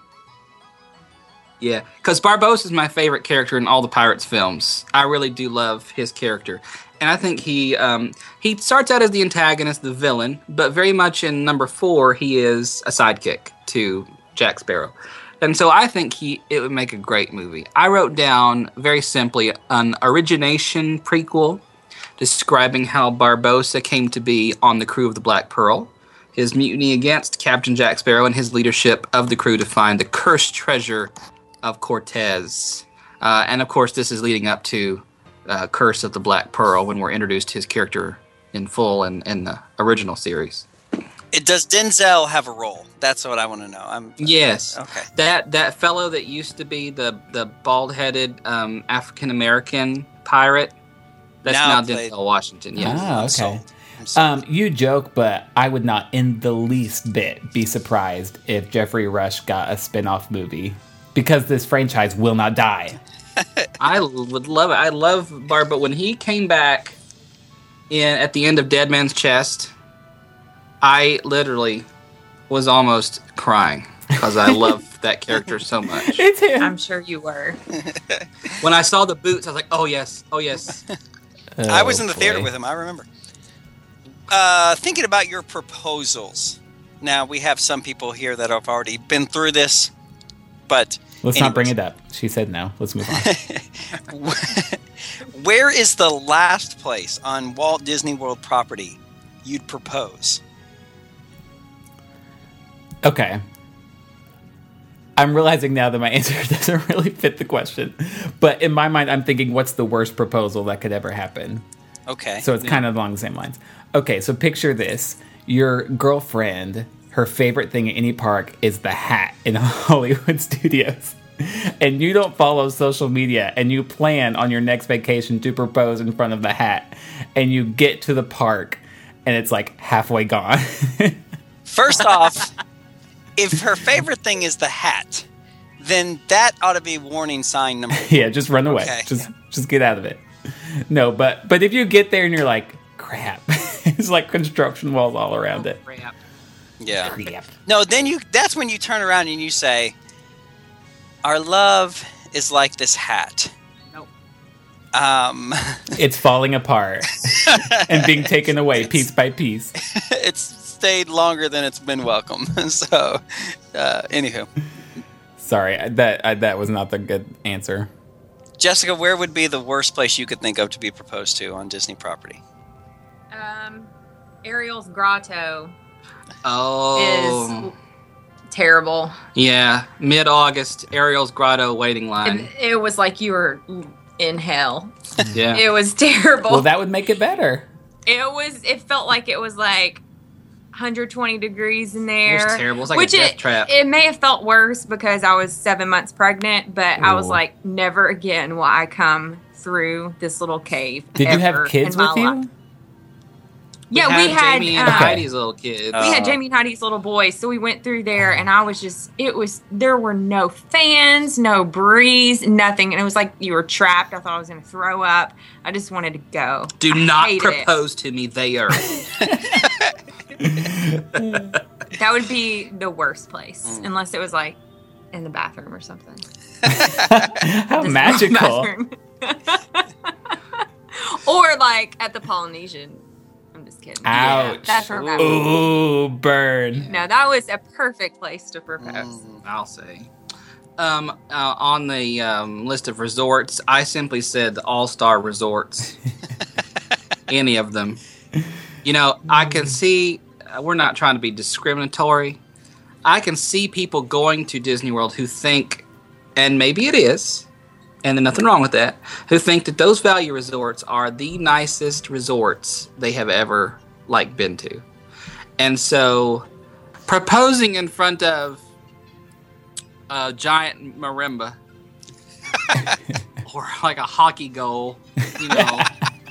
Yeah, because Barbossa is my favorite character in all the Pirates films. I really do love his character. And I think he um, he starts out as the antagonist, the villain, but very much in number four, he is a sidekick to Jack Sparrow. And so I think he it would make a great movie. I wrote down, very simply, an origination prequel describing how Barbossa came to be on the crew of the Black Pearl, his mutiny against Captain Jack Sparrow, and his leadership of the crew to find the cursed treasure of Cortez. Uh, and of course, this is leading up to uh, Curse of the Black Pearl when we're introduced to his character in full in, in the original series. It, does Denzel have a role? That's what I want to know. I'm Yes. Okay. That that fellow that used to be the, the bald-headed um, African-American pirate, that's Now now, played- Denzel Washington. Yes. Ah, okay. sold. I'm sold. Um, you joke, but I would not in the least bit be surprised if Jeffrey Rush got a spin-off movie because this franchise will not die. I would love it. I love Barb, but when he came back in at the end of Dead Man's Chest, I literally was almost crying because I love that character so much. It's him. I'm sure you were. When I saw the boots, I was like, "Oh yes, oh yes." I was in the Oh, theater boy. with him. I remember. Uh, thinking about your proposals. Now we have some people here that have already been through this, but Let's not bring anyways. it up. She said no. Let's move on. Where is the last place on Walt Disney World property you'd propose? Okay. I'm realizing now that my answer doesn't really fit the question. But in my mind, I'm thinking, what's the worst proposal that could ever happen? Okay. So it's kind of along the same lines. Okay, so picture this. Your girlfriend, her favorite thing at any park is the hat in Hollywood Studios. and you don't follow social media, and you plan on your next vacation to propose in front of the hat, and you get to the park, and it's like halfway gone. First off, if her favorite thing is the hat, then that ought to be warning sign number one. Yeah, just run away. Okay. Just just get out of it. No, but but if you get there and you're like, crap, it's like construction walls all around it. Crap. Yeah. Crap. No, then you that's when you turn around and you say, our love is like this hat. Nope. Um, It's falling apart and being taken away piece by piece. it's stayed longer than it's been welcome. So, uh, anywho. Sorry, that I, that was not the good answer. Jessica, where would be the worst place you could think of to be proposed to on Disney property? Um, Ariel's Grotto Oh. is terrible. Yeah. Mid-August, Ariel's Grotto waiting line. And it was like you were in hell. Yeah. It was terrible. Well, that would make it better. It was. It felt like it was like one hundred twenty degrees in there. It was terrible. It was like a Which death it, trap. It may have felt worse because I was seven months pregnant, but I was Ooh. like, never again will I come through this little cave. Did you have ever kids in my with you? life. Yeah, we had. Jamie and um, Heidi's little kid. Uh, we had Jamie and Heidi's little boy, so we went through there, and I was just, it was, there were no fans, no breeze, nothing, and it was like you were trapped. I thought I was going to throw up. I just wanted to go. Do I not hated propose to me there. it. That would be the worst place, Mm. unless it was like in the bathroom or something. How Just magical. bathroom. Or like at the Polynesian. I'm just kidding. Ouch. That's where that Ooh, burn. No, that was a perfect place to propose. I'll say. Um, uh, on the um, list of resorts, I simply said the all-star resorts. Any of them. You know, I can see, uh, we're not trying to be discriminatory. I can see people going to Disney World who think, and maybe it is, and there's nothing wrong with that, who think that those value resorts are the nicest resorts they have ever, like, been to. And so, proposing in front of a giant marimba, or like a hockey goal, you know,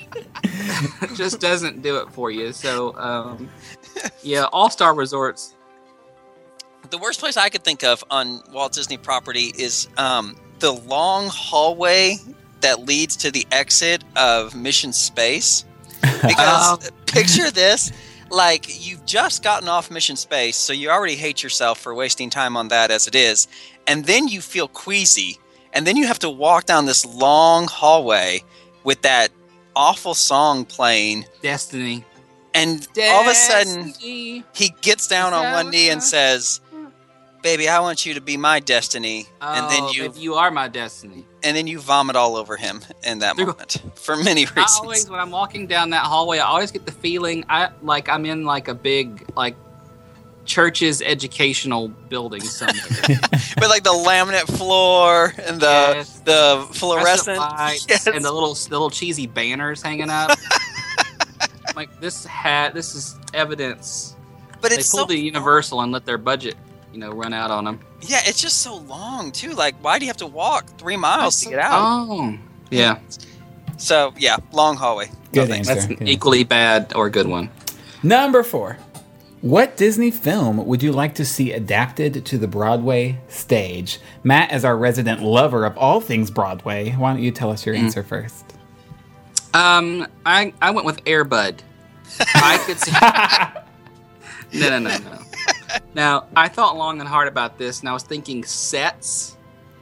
just doesn't do it for you. So, um, yeah, all-star resorts. The worst place I could think of on Walt Disney property is um, the long hallway that leads to the exit of Mission Space. Because picture this, like you've just gotten off Mission Space, so you already hate yourself for wasting time on that as it is, and then you feel queasy, and then you have to walk down this long hallway with that awful song playing, Destiny. and all of a sudden Destiny. he gets down on one knee and Destiny. says, "Baby, I want you to be my destiny," and then Oh, you if you are my destiny. and then you vomit all over him in that There- moment for many I reasons. always, when I'm walking down that hallway, I always get the feeling I like I'm in like a big like church's educational building somewhere. With like the laminate floor and the Yes. the fluorescent lights yes. and the little the little cheesy banners hanging up. Like this hat, this is evidence. but They it's pulled so the Universal and let their budget, you know, run out on them. yeah, it's just so long too. Like, why do you have to walk three miles to get out? Oh, yeah, So yeah, long hallway. Good No thanks. answer. that's an Good equally bad or good one. Number four. What Disney film would you like to see adapted to the Broadway stage? Matt, as our resident lover of all things Broadway, why don't you tell us your answer first? Um, I I went with Air Bud. I could see. no, no, no, no. Now I thought long and hard about this, and I was thinking sets,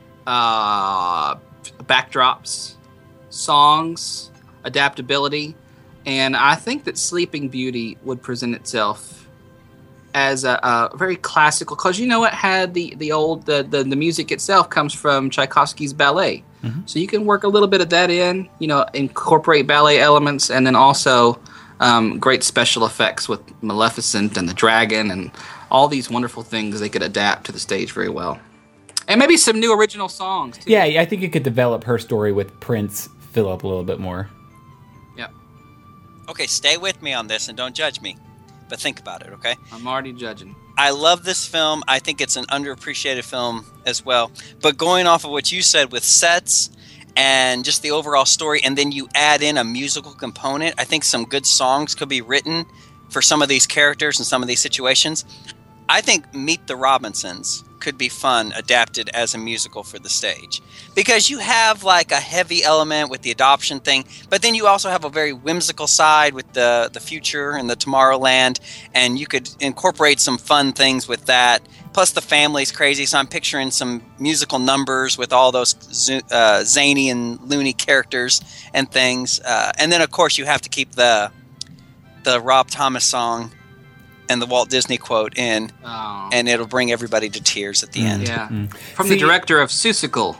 uh, backdrops, songs, adaptability, and I think that Sleeping Beauty would present itself as a, a very classical, because you know it had the the old the, the the music itself comes from Tchaikovsky's ballet. So you can work a little bit of that in, you know, incorporate ballet elements, and then also um, great special effects with Maleficent and the dragon and all these wonderful things they could adapt to the stage very well. And maybe some new original songs, too. Yeah, I think you could develop her story with Prince Philip a little bit more. Yep. Okay, stay with me on this and don't judge me, but think about it. Okay. I'm already judging. I love this film. I think it's an underappreciated film as well. But going off of what you said with sets and just the overall story, and then you add in a musical component, I think some good songs could be written for some of these characters and some of these situations. I think Meet the Robinsons could be fun adapted as a musical for the stage, because you have like a heavy element with the adoption thing, but then you also have a very whimsical side with the the future and the Tomorrowland, and you could incorporate some fun things with that. Plus the family's crazy, so I'm picturing some musical numbers with all those uh, zany and loony characters and things, uh, and then of course you have to keep the the Rob Thomas song and the Walt Disney quote in, oh. and it'll bring everybody to tears at the mm. end. Yeah, mm. from See, the director of Seussical.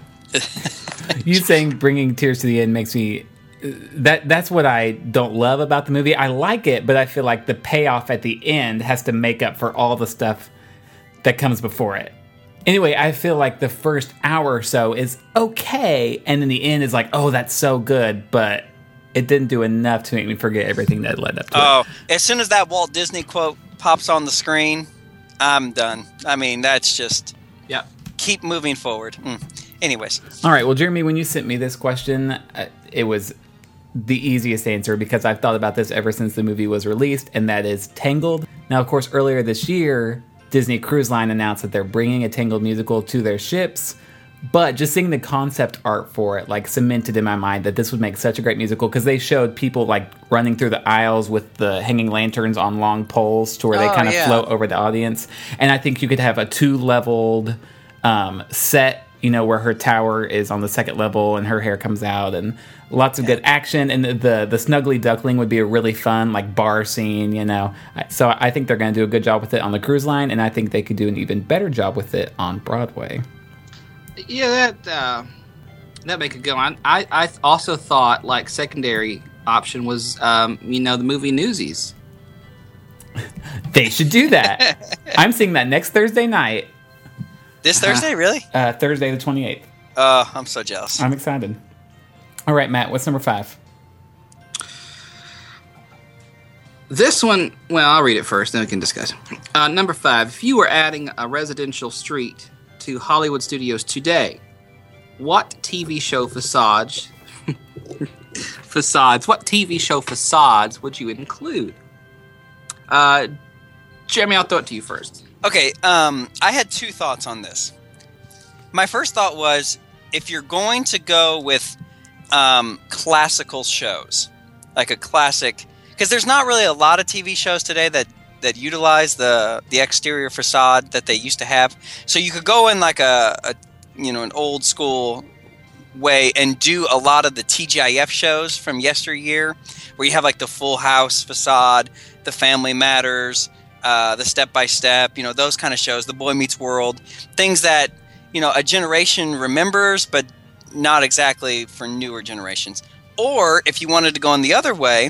You saying bringing tears to the end makes me... That That's what I don't love about the movie. I like it, but I feel like the payoff at the end has to make up for all the stuff that comes before it. Anyway, I feel like the first hour or so is okay, and then the end is like, oh, that's so good, but it didn't do enough to make me forget everything that led up to oh, it. Oh, as soon as that Walt Disney quote pops on the screen, I'm done. I mean, that's just... Yeah. Keep moving forward. Mm. Anyways. All right. Well, Jeremy, when you sent me this question, uh, it was the easiest answer because I've thought about this ever since the movie was released, and that is Tangled. Now, of course, earlier this year, Disney Cruise Line announced that they're bringing a Tangled musical to their ships. But just seeing the concept art for it, like, cemented in my mind that this would make such a great musical, because they showed people, like, running through the aisles with the hanging lanterns on long poles to where they oh, kind of yeah. float over the audience. And I think you could have a two-leveled um, set, you know, where her tower is on the second level and her hair comes out, and lots of yeah. good action. And the, the the Snuggly Duckling would be a really fun, like, bar scene, you know. So I think they're going to do a good job with it on the cruise line, and I think they could do an even better job with it on Broadway. Yeah, that uh, that make it go on. I, I also thought, like, secondary option was, um, you know, the movie Newsies. They should do that. I'm seeing that next Thursday night. This Thursday, uh, really? Uh, Thursday the twenty-eighth. Oh, uh, I'm so jealous. I'm excited. All right, Matt, what's number five? This one, well, I'll read it first, then we can discuss. Uh, number five, if you were adding a residential street to Hollywood studios today, what T V show facades facades what T V show facades would you include? Uh, Jeremy, I'll throw it to you first. Okay, um, I had two thoughts on this. My first thought was, if you're going to go with um, classical shows, like a classic, because there's not really a lot of T V shows today that that utilize the the exterior facade that they used to have. So you could go in like a, a you know an old school way and do a lot of the T G I F shows from yesteryear, where you have like the Full House facade, the Family Matters, uh, the Step by Step, you know those kind of shows, the Boy Meets World, things that you know a generation remembers, but not exactly for newer generations. Or if you wanted to go in the other way,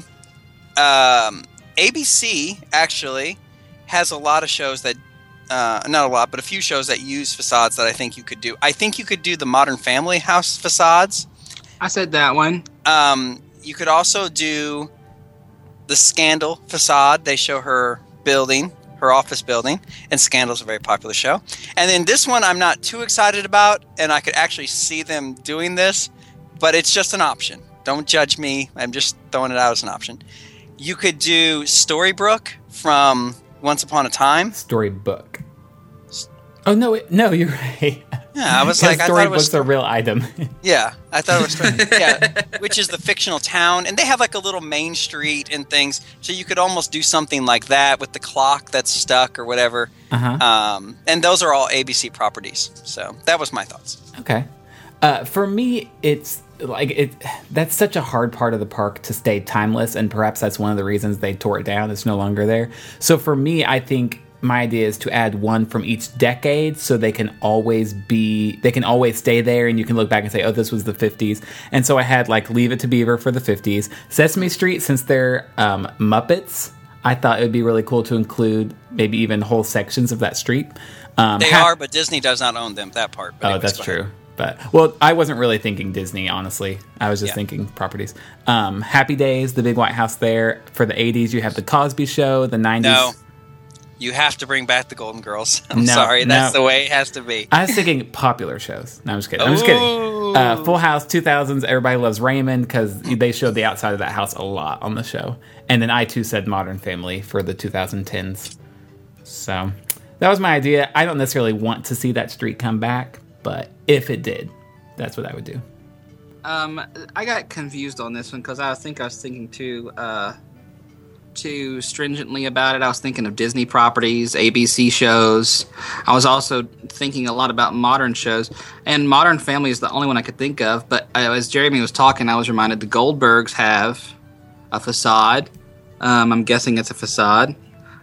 um, A B C actually has a lot of shows that, uh, not a lot, but a few shows that use facades that I think you could do. I think you could do the Modern Family house facades. I said that one. Um, you could also do the Scandal facade. They show her building, her office building, and Scandal's a very popular show. And then this one I'm not too excited about, and I could actually see them doing this, but it's just an option. Don't judge me. I'm just throwing it out as an option. You could do Storybrooke from Once Upon a Time. Storybook. Oh, no, it, no, you're right. Yeah, I was like, I thought it was Storybook's a real item. Yeah, I thought it was story, yeah, which is the fictional town, and they have like a little main street and things, so you could almost do something like that with the clock that's stuck or whatever. Uh-huh. Um, and those are all A B C properties. So that was my thoughts. Okay. Uh, for me, it's like it. That's such a hard part of the park to stay timeless, and perhaps that's one of the reasons they tore it down. It's no longer there. So for me, I think my idea is to add one from each decade, so they can always be, they can always stay there, and you can look back and say, oh, this was the fifties. And so I had like Leave It to Beaver for the fifties, Sesame Street, since they're um, Muppets. I thought it would be really cool to include maybe even whole sections of that street. Um, they ha- are, but Disney does not own them. That part. But oh, anyways, that's go true. ahead. But, well, I wasn't really thinking Disney, honestly. I was just Yeah. thinking properties. Um, Happy Days, the Big White House there. For the eighties, you have The Cosby Show. The nineties. No. You have to bring back the Golden Girls. I'm No, sorry, that's no. the way it has to be. I was thinking popular shows. No, I'm just kidding. I'm just kidding. Uh, Full House, two thousands, Everybody Loves Raymond, because they showed the outside of that house a lot on the show. And then I, too, said Modern Family for the twenty tens. So that was my idea. I don't necessarily want to see that streak come back, but if it did, that's what I would do. Um, I got confused on this one because I think I was thinking too, uh, too stringently about it. I was thinking of Disney properties, A B C shows. I was also thinking a lot about modern shows, and Modern Family is the only one I could think of. But uh, as Jeremy was talking, I was reminded the Goldbergs have a facade. Um, I'm guessing it's a facade.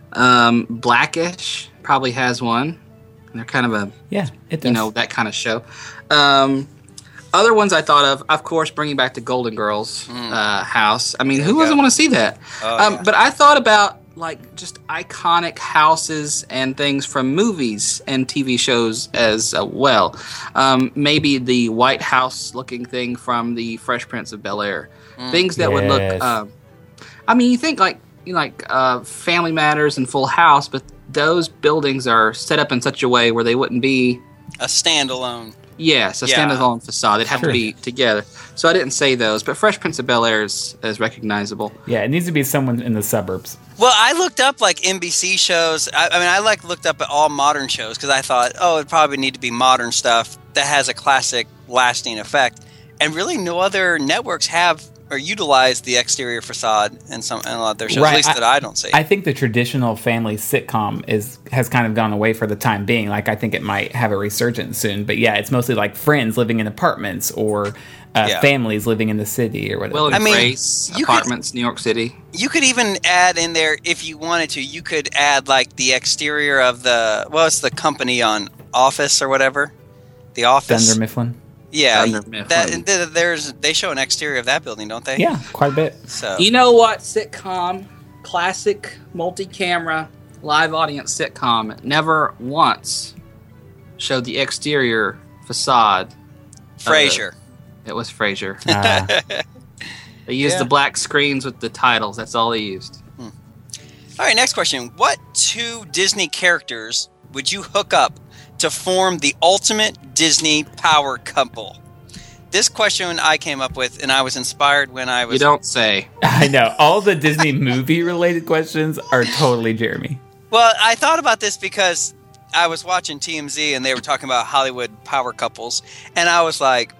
Um, Blackish probably has one. They're kind of a Yeah, it does. you know, that kind of show. Um, other ones I thought of, of course, bringing back the Golden Girls uh, house. I mean, who you doesn't go. want to see that? Oh, um, yeah. But I thought about like just iconic houses and things from movies and T V shows as uh, well. Um, maybe the White House looking thing from the Fresh Prince of Bel-Air. Things that would Yes. look. Um, I mean, you think like you know, like uh, Family Matters and Full House, but those buildings are set up in such a way where they wouldn't be. A standalone. Yes, a Yeah. standalone facade. They'd have Sure. to be together. So I didn't say those, but Fresh Prince of Bel-Air is, is recognizable. Yeah, it needs to be someone in the suburbs. Well, I looked up like N B C shows. I, I mean, I like looked up at all modern shows because I thought, oh, it'd probably need to be modern stuff that has a classic, lasting effect. And really, no other networks have or utilize the exterior facade in some in a lot of their shows, Right, at least I- that I don't see. I think the traditional family sitcom is has kind of gone away for the time being. Like, I think it might have a resurgence soon. But yeah, it's mostly like friends living in apartments or uh, Yeah. families living in the city or whatever. Will and I mean, Grace, you could- Apartments, New York City. You could even add in there, if you wanted to, you could add like the exterior of the, well, it's the company on Office or whatever. The Office. Dunder Mifflin. Yeah, Dunder Mifflin. that and th- there's they show an exterior of that building, don't they? Yeah, quite a bit. So You know what sitcom, classic multi-camera live audience sitcom, never once showed the exterior facade? Frasier. It was Frasier. Uh, They used Yeah. the black screens with the titles. That's all they used. All right, next question. What two Disney characters would you hook up to form the ultimate Disney power couple? This question I came up with, and I was inspired when I was. You don't say. I know. All the Disney movie related questions are totally Jeremy. Well, I thought about this because I was watching T M Z and they were talking about Hollywood power couples, and I was like,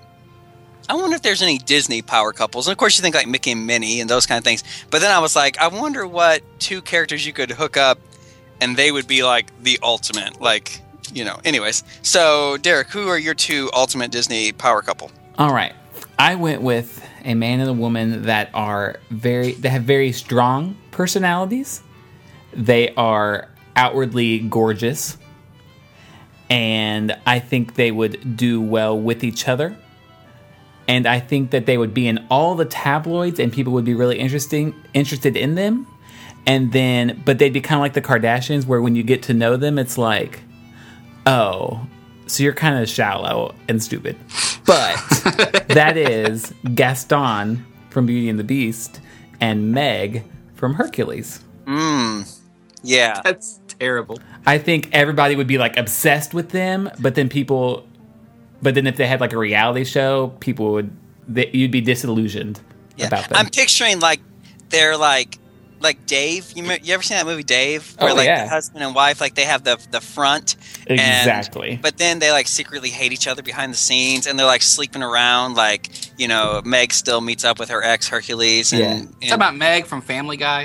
I wonder if there's any Disney power couples. And of course, you think like Mickey and Minnie and those kind of things. But then I was like, I wonder what two characters you could hook up, and they would be like the ultimate, like. You know, anyways. So, Derek, who are your two ultimate Disney power couple? All right. I went with a man and a woman that are very, they have very strong personalities. They are outwardly gorgeous. And I think they would do well with each other. And I think that they would be in all the tabloids and people would be really interesting, interested in them. And then, but they'd be kind of like the Kardashians where when you get to know them, it's like, oh, so you're kind of shallow and stupid. But that is Gaston from Beauty and the Beast and Meg from Hercules. Mmm. Yeah. That's terrible. I think everybody would be like obsessed with them, but then people, but then if they had like a reality show, people would, they, you'd be disillusioned Yeah. about them. I'm picturing like they're like like Dave. You, you ever seen that movie Dave? Where Oh, like yeah. the husband and wife, like they have the the front. and- Exactly. but then they like secretly hate each other behind the scenes, and they're like sleeping around. Like, you know, Meg still meets up with her ex Hercules, and, Yeah. and Talk about Meg from Family Guy.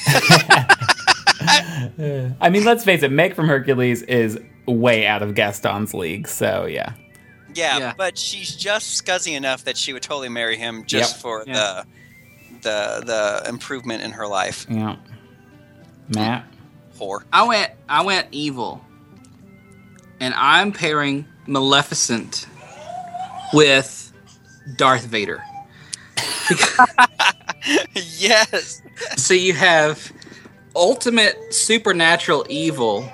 I mean, let's face it, Meg from Hercules is way out of Gaston's league, so yeah. yeah, Yeah. but she's just scuzzy enough that she would totally marry him just Yep. for Yeah. the the the improvement in her life. Yeah. Matt? Whore. I went I went evil. And I'm pairing Maleficent with Darth Vader. Yes. So you have ultimate supernatural evil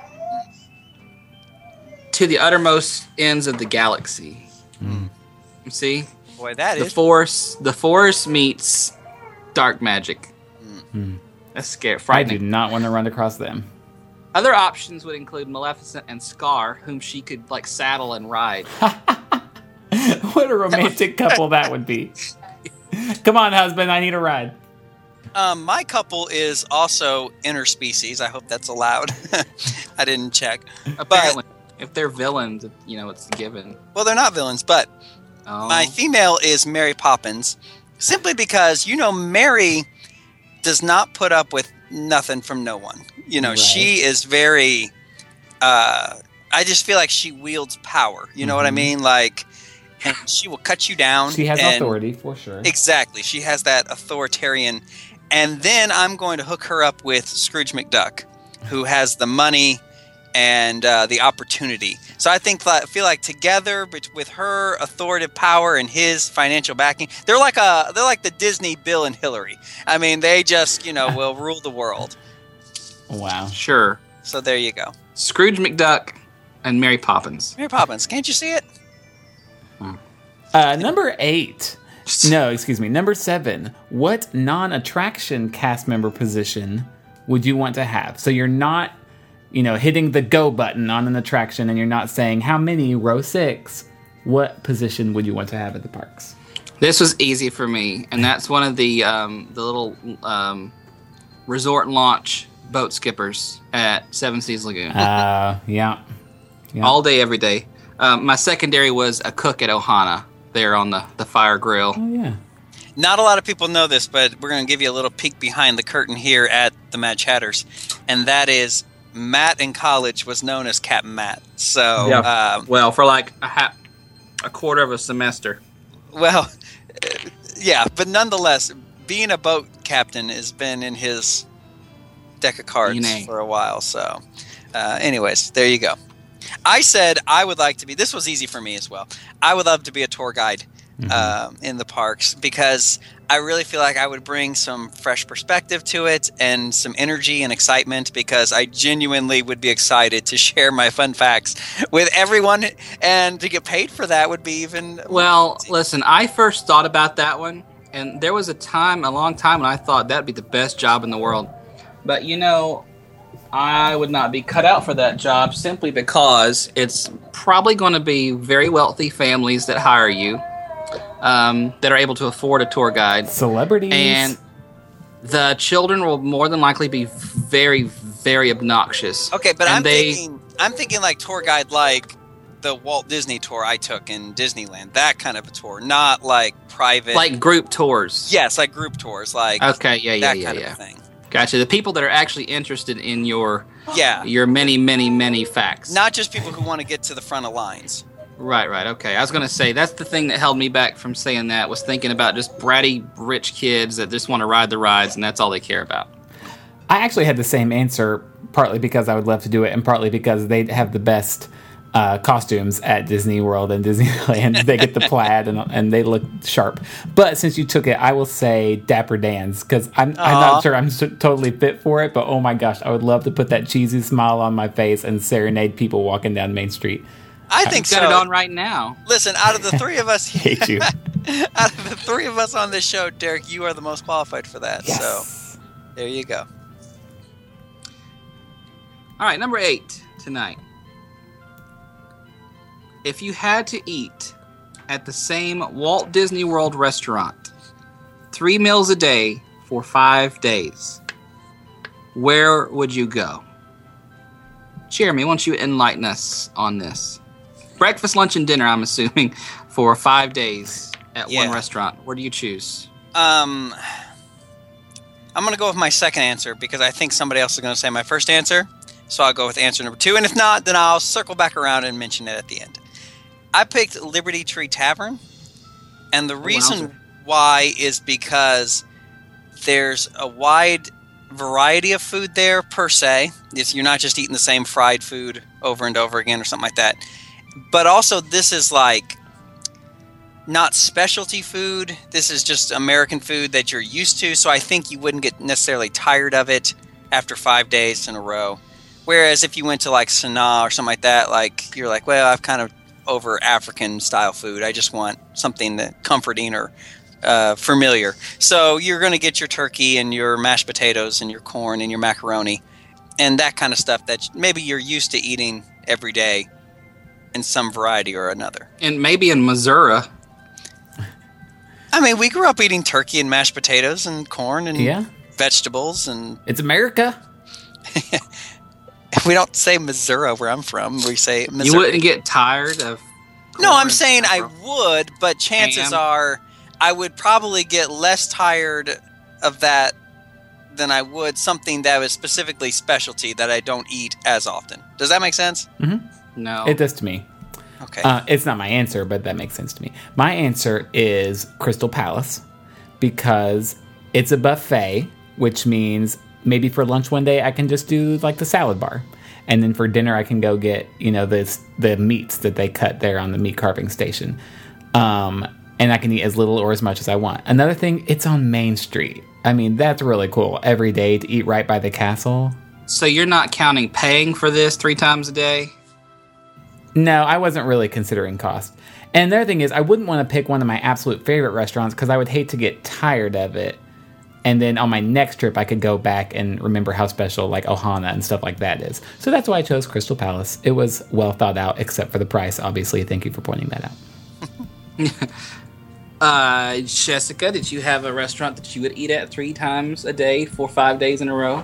to the uttermost ends of the galaxy. You see? Boy, that The is. Force the Force meets dark magic. That's scary. I do Frightening. not want to run across them. Other options would include Maleficent and Scar, whom she could like saddle and ride. What a romantic couple that would be. Come on, husband, I need a ride. Um, my couple is also interspecies. I hope that's allowed. I didn't check. Apparently, if they're villains, you know, it's given. Well, they're not villains, but Oh. my female is Mary Poppins, simply because, you know, Mary does not put up with nothing from no one. You know, Right. she is very, uh, I just feel like she wields power. You know what I Mhm. mean? Like, and she will cut you down. She has and- authority, for sure. Exactly. She has that authoritarian. And then I'm going to hook her up with Scrooge McDuck, who has the money and uh, the opportunity. So I think I feel like together bet- with her authoritative power and his financial backing, they're like a they're like the Disney Bill and Hillary. I mean, they just, you know, will rule the world. Wow. Sure. So there you go. Scrooge McDuck and Mary Poppins. Mary Poppins, can't you see it? Uh, number eight. No, excuse me. Number seven. What non-attraction cast member position would you want to have? So you're not, you know, hitting the go button on an attraction, and you're not saying how many, row six. What position would you want to have at the parks? This was easy for me, and that's one of the um, the little um, resort and launch boat skippers at Seven Seas Lagoon. Uh, yeah. yeah. All day, every day. Um, my secondary was a cook at Ohana, there on the, the fire grill. Oh, yeah. Not a lot of people know this, but we're going to give you a little peek behind the curtain here at the Mad Chatters, and that is Matt in college was known as Captain Matt. So, Yeah. um, Well, for like a, ha- a quarter of a semester. well, uh, yeah, but nonetheless, being a boat captain has been in his deck of cards D N A. for a while. So, uh, anyways, there you go. I said I would like to be. This was easy for me as well. I would love to be a tour guide um, in the parks because I really feel like I would bring some fresh perspective to it and some energy and excitement because I genuinely would be excited to share my fun facts with everyone, and to get paid for that would be even. Well, listen, I first thought about that one, and there was a time, a long time, when I thought that'd be the best job in the world. But, you know, I would not be cut out for that job simply because it's probably going to be very wealthy families that hire you um, that are able to afford a tour guide. Celebrities. And the children will more than likely be very, very obnoxious. Okay, but And I'm they- thinking, I'm thinking like tour guide, like the Walt Disney tour I took in Disneyland, that kind of a tour, not like private, Like group tours. yes, like group tours, like Okay, yeah, yeah, that yeah, kind yeah. of thing. Gotcha. The people that are actually interested in your Yeah, your many, many, many facts. not just people who want to get to the front of lines. Right, right. Okay. I was going to say, that's the thing that held me back from saying that, was thinking about just bratty, rich kids that just want to ride the rides, and that's all they care about. I actually had the same answer, partly because I would love to do it, and partly because they have the best uh, costumes at Disney World and Disneyland. They get the plaid and, and they look sharp. But since you took it, I will say Dapper Dan's, because I'm, I'm Aw. not sure I'm so, totally fit for it, but oh my gosh, I would love to put that cheesy smile on my face and serenade people walking down Main Street. I think Got so. it on right now. Listen, out of the three of us, Hate you. out of the three of us on this show, Derek, you are the most qualified for that. Yes. So there you go. All right, number eight tonight. If you had to eat at the same Walt Disney World restaurant three meals a day for five days, where would you go? Jeremy, why don't you enlighten us on this? Breakfast, lunch, and dinner, I'm assuming, for five days at Yeah. one restaurant. Where do you choose? Um, I'm going to go with my second answer because I think somebody else is going to say my first answer. So I'll go with answer number two. And if not, then I'll circle back around and mention it at the end. I picked Liberty Tree Tavern. And the reason wowzer. why is because there's a wide variety of food there per se. It's, you're not just eating the same fried food over and over again or something like that. But also this is like not specialty food. This is just American food that you're used to. So I think you wouldn't get necessarily tired of it after five days in a row. Whereas if you went to like Sanaa or something like that, like you're like, well, I've kind of over African style food. I just want something that comforting or uh, familiar. So you're going to get your turkey and your mashed potatoes and your corn and your macaroni. and that kind of stuff that maybe you're used to eating every day in some variety or another. And maybe in Missouri. I mean, we grew up eating turkey and mashed potatoes and corn and Yeah. vegetables, and It's America. we don't say Missouri where I'm from. We say Missouri. You wouldn't get tired of. No, corn I'm saying I and- would, but chances Ham. are I would probably get less tired of that than I would something that was specifically specialty that I don't eat as often. Does that make sense? No. It does to me. Okay. Uh, it's not my answer, but that makes sense to me. My answer is Crystal Palace because it's a buffet, which means maybe for lunch one day I can just do like the salad bar. And then for dinner I can go get, you know, the, the meats that they cut there on the meat carving station. Um, and I can eat as little or as much as I want. Another thing, it's on Main Street. I mean, that's really cool. Every day to eat right by the castle. So you're not counting paying for this three times a day? No, I wasn't really considering cost. And the other thing is, I wouldn't want to pick one of my absolute favorite restaurants because I would hate to get tired of it. And then on my next trip, I could go back and remember how special like Ohana and stuff like that is. So that's why I chose Crystal Palace. It was well thought out, except for the price, obviously. Thank you for pointing that out. Uh, Jessica, did you have a restaurant that you would eat at three times a day for five days in a row?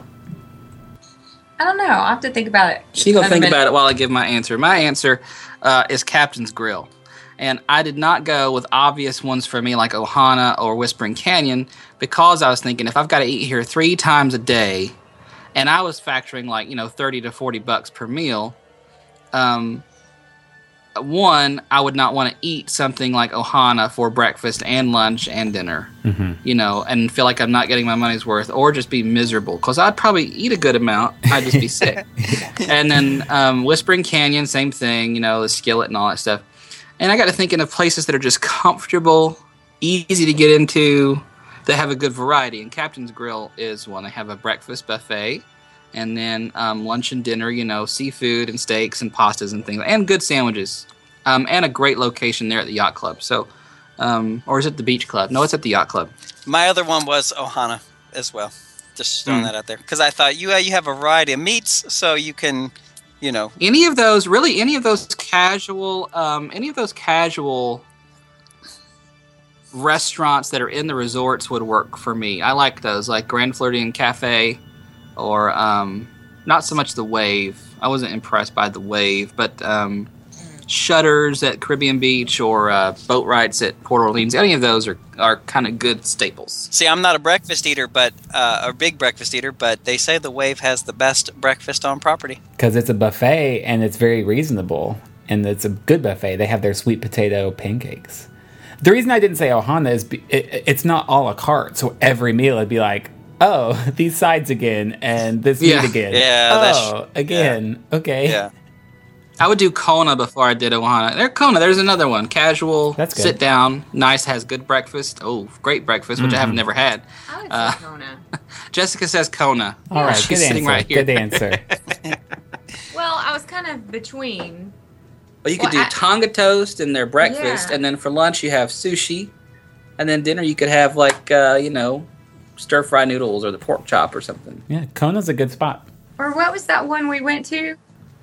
I don't know. I'll have to think about it. She gonna In a think minute. about it while I give my answer. My answer uh, is Captain's Grill. And I did not go with obvious ones for me like Ohana or Whispering Canyon because I was thinking if I've got to eat here three times a day, and I was factoring like, you know, thirty to forty bucks per meal, um, one, I would not want to eat something like Ohana for breakfast and lunch and dinner, Mm-hmm. you know, and feel like I'm not getting my money's worth or just be miserable because I'd probably eat a good amount. I'd just be sick. And then um, Whispering Canyon, same thing, you know, the skillet and all that stuff. And I got to thinking of places that are just comfortable, easy to get into, that have a good variety. And Captain's Grill is one. They have a breakfast buffet, and then um, lunch and dinner, you know, seafood and steaks and pastas and things, and good sandwiches, um, and a great location there at the Yacht Club. So, um, or is it the Beach Club? No, it's at the Yacht Club. My other one was Ohana as well. Just throwing Mm. that out there because I thought you uh, you have a variety of meats, so you can, you know, Any of those, really, any of those casual, um, any of those casual restaurants that are in the resorts would work for me. I like those, like Grand Floridian Cafe, or um, not so much the Wave. I wasn't impressed by the Wave, but um, Shutters at Caribbean Beach or uh, boat rides at Port Orleans. Any of those are, are kind of good staples. see, I'm not a breakfast eater, but uh, a big breakfast eater, but they say the Wave has the best breakfast on property. Because it's a buffet and it's very reasonable. And it's a good buffet. They have their sweet potato pancakes. The reason I didn't say Ohana is be, it, it's not a la carte. So every meal it'd be like, oh, these sides again and this Yeah. meat again. Yeah, that's- Oh, again. Okay. Yeah. I would do Kona before I did Ohana. There, Kona. There's another one. Casual. That's good. Sit down. Nice. Has good breakfast. Oh, great breakfast, which I have never had. I would say Uh, Kona. Jessica says Kona. All right. She's Good sitting answer. right here. Good answer. Well, I was kind of between. Well, you could Well, do I- Tonga toast and their breakfast, Yeah. and then for lunch you have sushi, and then dinner you could have like uh, you know, stir fry noodles or the pork chop or something. Yeah, Kona's a good spot. Or what was that one we went to?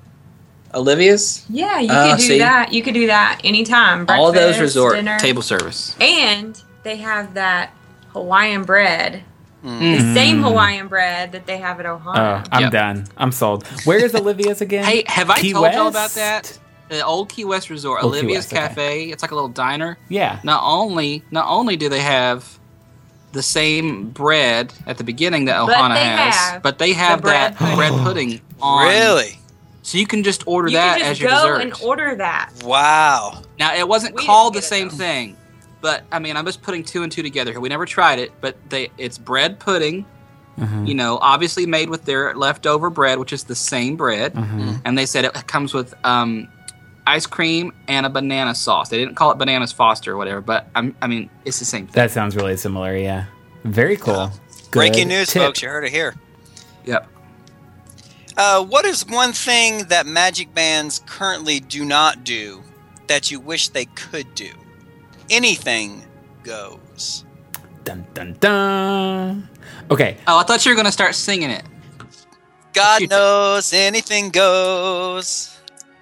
Olivia's, Yeah, you Uh, could do see? that. You could do that anytime. all of those Breakfast, resort dinner. table service. And they have that Hawaiian bread. Mm. The same Hawaiian bread that they have at Oh, Ohana. I'm Yep. done. I'm sold. Where is Olivia's again? Hey, have I Key told y'all about West? that? The old Key West Resort, Old Key Olivia's West, okay. Cafe. It's like a little diner. Yeah. Not only not only do they have the same bread at the beginning that But Ohana they has, have but they have the bread that pudding. bread pudding on. Really? So you can just order You that can as just your go dessert. and order that. Wow. Now it wasn't We called the didn't get it, same though. thing, but I mean I'm just putting two and two together here. We never tried it, but they it's bread pudding. Uh-huh. You know, obviously made with their leftover bread, which is the same bread. Uh-huh. And they said it comes with um, ice cream and a banana sauce. They didn't call it Bananas Foster or whatever, but I'm, I mean it's the same thing. That sounds really similar, yeah. Very cool. Good Breaking news, tip. folks. You heard it here. Yep. Uh, what is one thing that magic bands currently do not do that you wish they could do? Anything goes. Dun, dun, dun. Okay. Oh, I thought you were going to start singing it. God You- knows anything goes.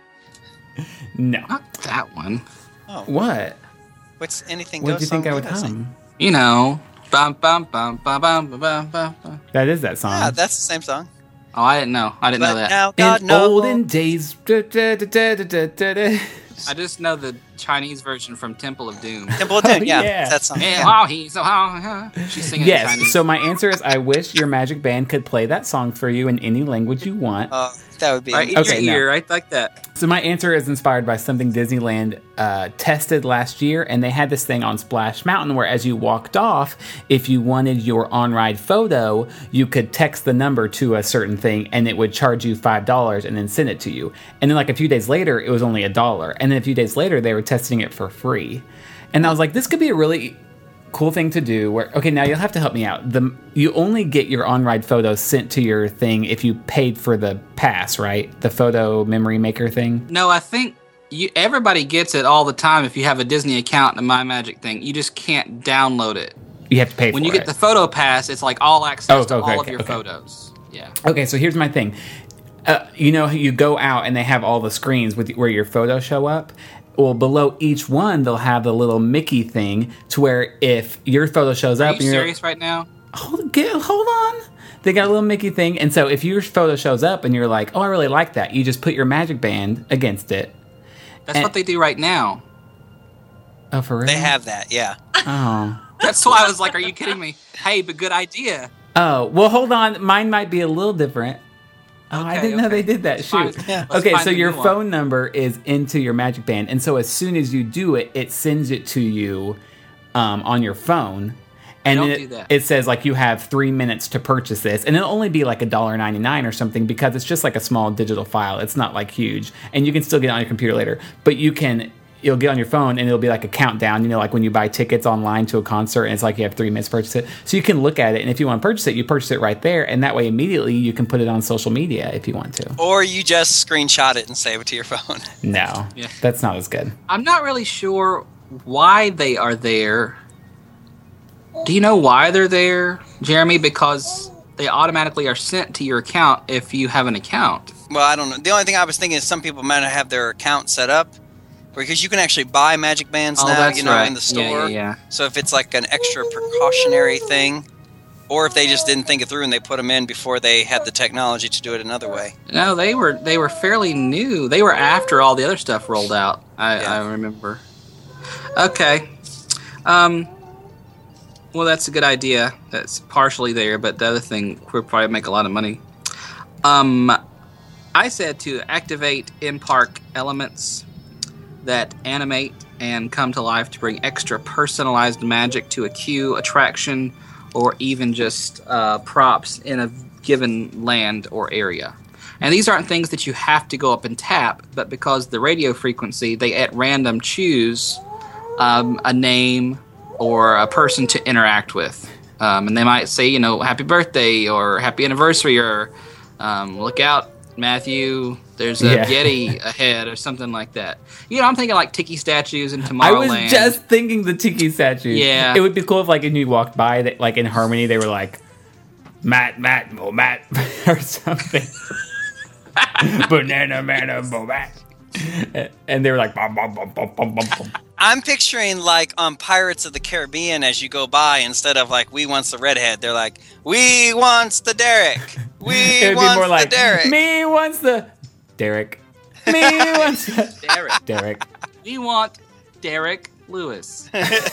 No. Not that one. Oh, What? what's anything What goes? do you think song I would was sing? hum? You know. Bum, bum, bum, bum, bum, bum, bum, bum, bum. That is that song. Yeah, that's the same song. Oh, I didn't know. I didn't But know that. now God In knows. olden days. da, da, da, da, da, da, da. I just know the Chinese version from Temple of Doom. Temple of Doom, yeah, yeah. that song. Yeah, Yeah. wow, he's so how she's singing in Yes. Chinese. So my answer is, I wish your magic band could play that song for you in any language you want. Uh, that would be. right in Okay, your no. ear, right like that. So my answer is inspired by something Disneyland uh, tested last year, and they had this thing on Splash Mountain where, as you walked off, if you wanted your on-ride photo, you could text the number to a certain thing, and it would charge you five dollars and then send it to you. And then, like a few days later, it was only a dollar, and then a few days later, they were testing it for free. And I was like, this could be a really cool thing to do. Where okay, now you'll have to help me out. The you only get your on-ride photos sent to your thing if you paid for the pass, right? The photo memory maker thing. No, I think you everybody gets it all the time if you have a Disney account in My Magic thing. You just can't download it. You have to pay When for you it. get the photo pass, it's like all access Oh, to okay, all okay, of your okay. photos. Yeah. Okay, so here's my thing. Uh, you know, you go out and they have all the screens with where your photos show up. Well, below each one, they'll have the little Mickey thing to where if your photo shows Are up, you and you're serious right now? hold, get, hold on. They got a little Mickey thing, and so if your photo shows up and you're like, "Oh, I really like that," you just put your magic band against it. That's And- what they do right now. Oh, for real? They have that, yeah. Oh. That's why I was like, "Are you kidding me?" Hey, but good idea. Oh, well, hold on. Mine might be a little different. Oh, I Okay, didn't know okay. they did that. Let's Shoot. find- yeah. Let's Okay, find so the your new one. phone number is into your Magic Band, and so as soon as you do it, it sends it to you um, on your phone, and Don't then do it, that. it says like you have three minutes to purchase this, and it'll only be like a dollar ninety nine or something because it's just like a small digital file. It's not like huge, and you can still get it on your computer later, but you can. You'll get on your phone and it'll be like a countdown, you know, like when you buy tickets online to a concert and it's like you have three minutes to purchase it. So you can look at it, and if you want to purchase it, you purchase it right there, and that way immediately you can put it on social media if you want to. Or you just screenshot it and save it to your phone. No, Yeah. that's not as good. I'm not really sure why they are there. Do you know why they're there, Jeremy? Because they automatically are sent to your account if you have an account. Well, I don't know. The only thing I was thinking is some people might not have their account set up. Because you can actually buy magic bands Oh, now, that's you know, right. in the Yeah, store. yeah, yeah. So if it's like an extra precautionary thing, or if they just didn't think it through and they put them in before they had the technology to do it another way. No, they were they were fairly new. They were after all the other stuff rolled out. I, Yeah. I remember. Okay. Um. Well, that's a good idea. That's partially there, but the other thing would probably make a lot of money. Um, I said to activate in-park elements that animate and come to life to bring extra personalized magic to a queue, attraction, or even just uh, props in a given land or area. And these aren't things that you have to go up and tap, but because the radio frequency, they at random choose um, a name or a person to interact with. Um, and they might say, you know, happy birthday or happy anniversary or um, look out, Matthew, there's a Yeah. Yeti ahead or something like that. You know, I'm thinking like tiki statues in I Tomorrowland. was just thinking the tiki statues. Yeah. It would be cool if, like, if you walked by, that, like in Harmony, they were like, Matt, Matt, Mo Matt, or something. Banana, man, Mo Matt. And they were like, bum, bum, bum, bum, bum, bum, bum. I'm picturing like on Pirates of the Caribbean as you go by, instead of like we wants the redhead, they're like we wants the Derek. We It would wants be more like, the Derek. me wants the Derek. Me wants the Derek. Derek. We want Derek Lewis.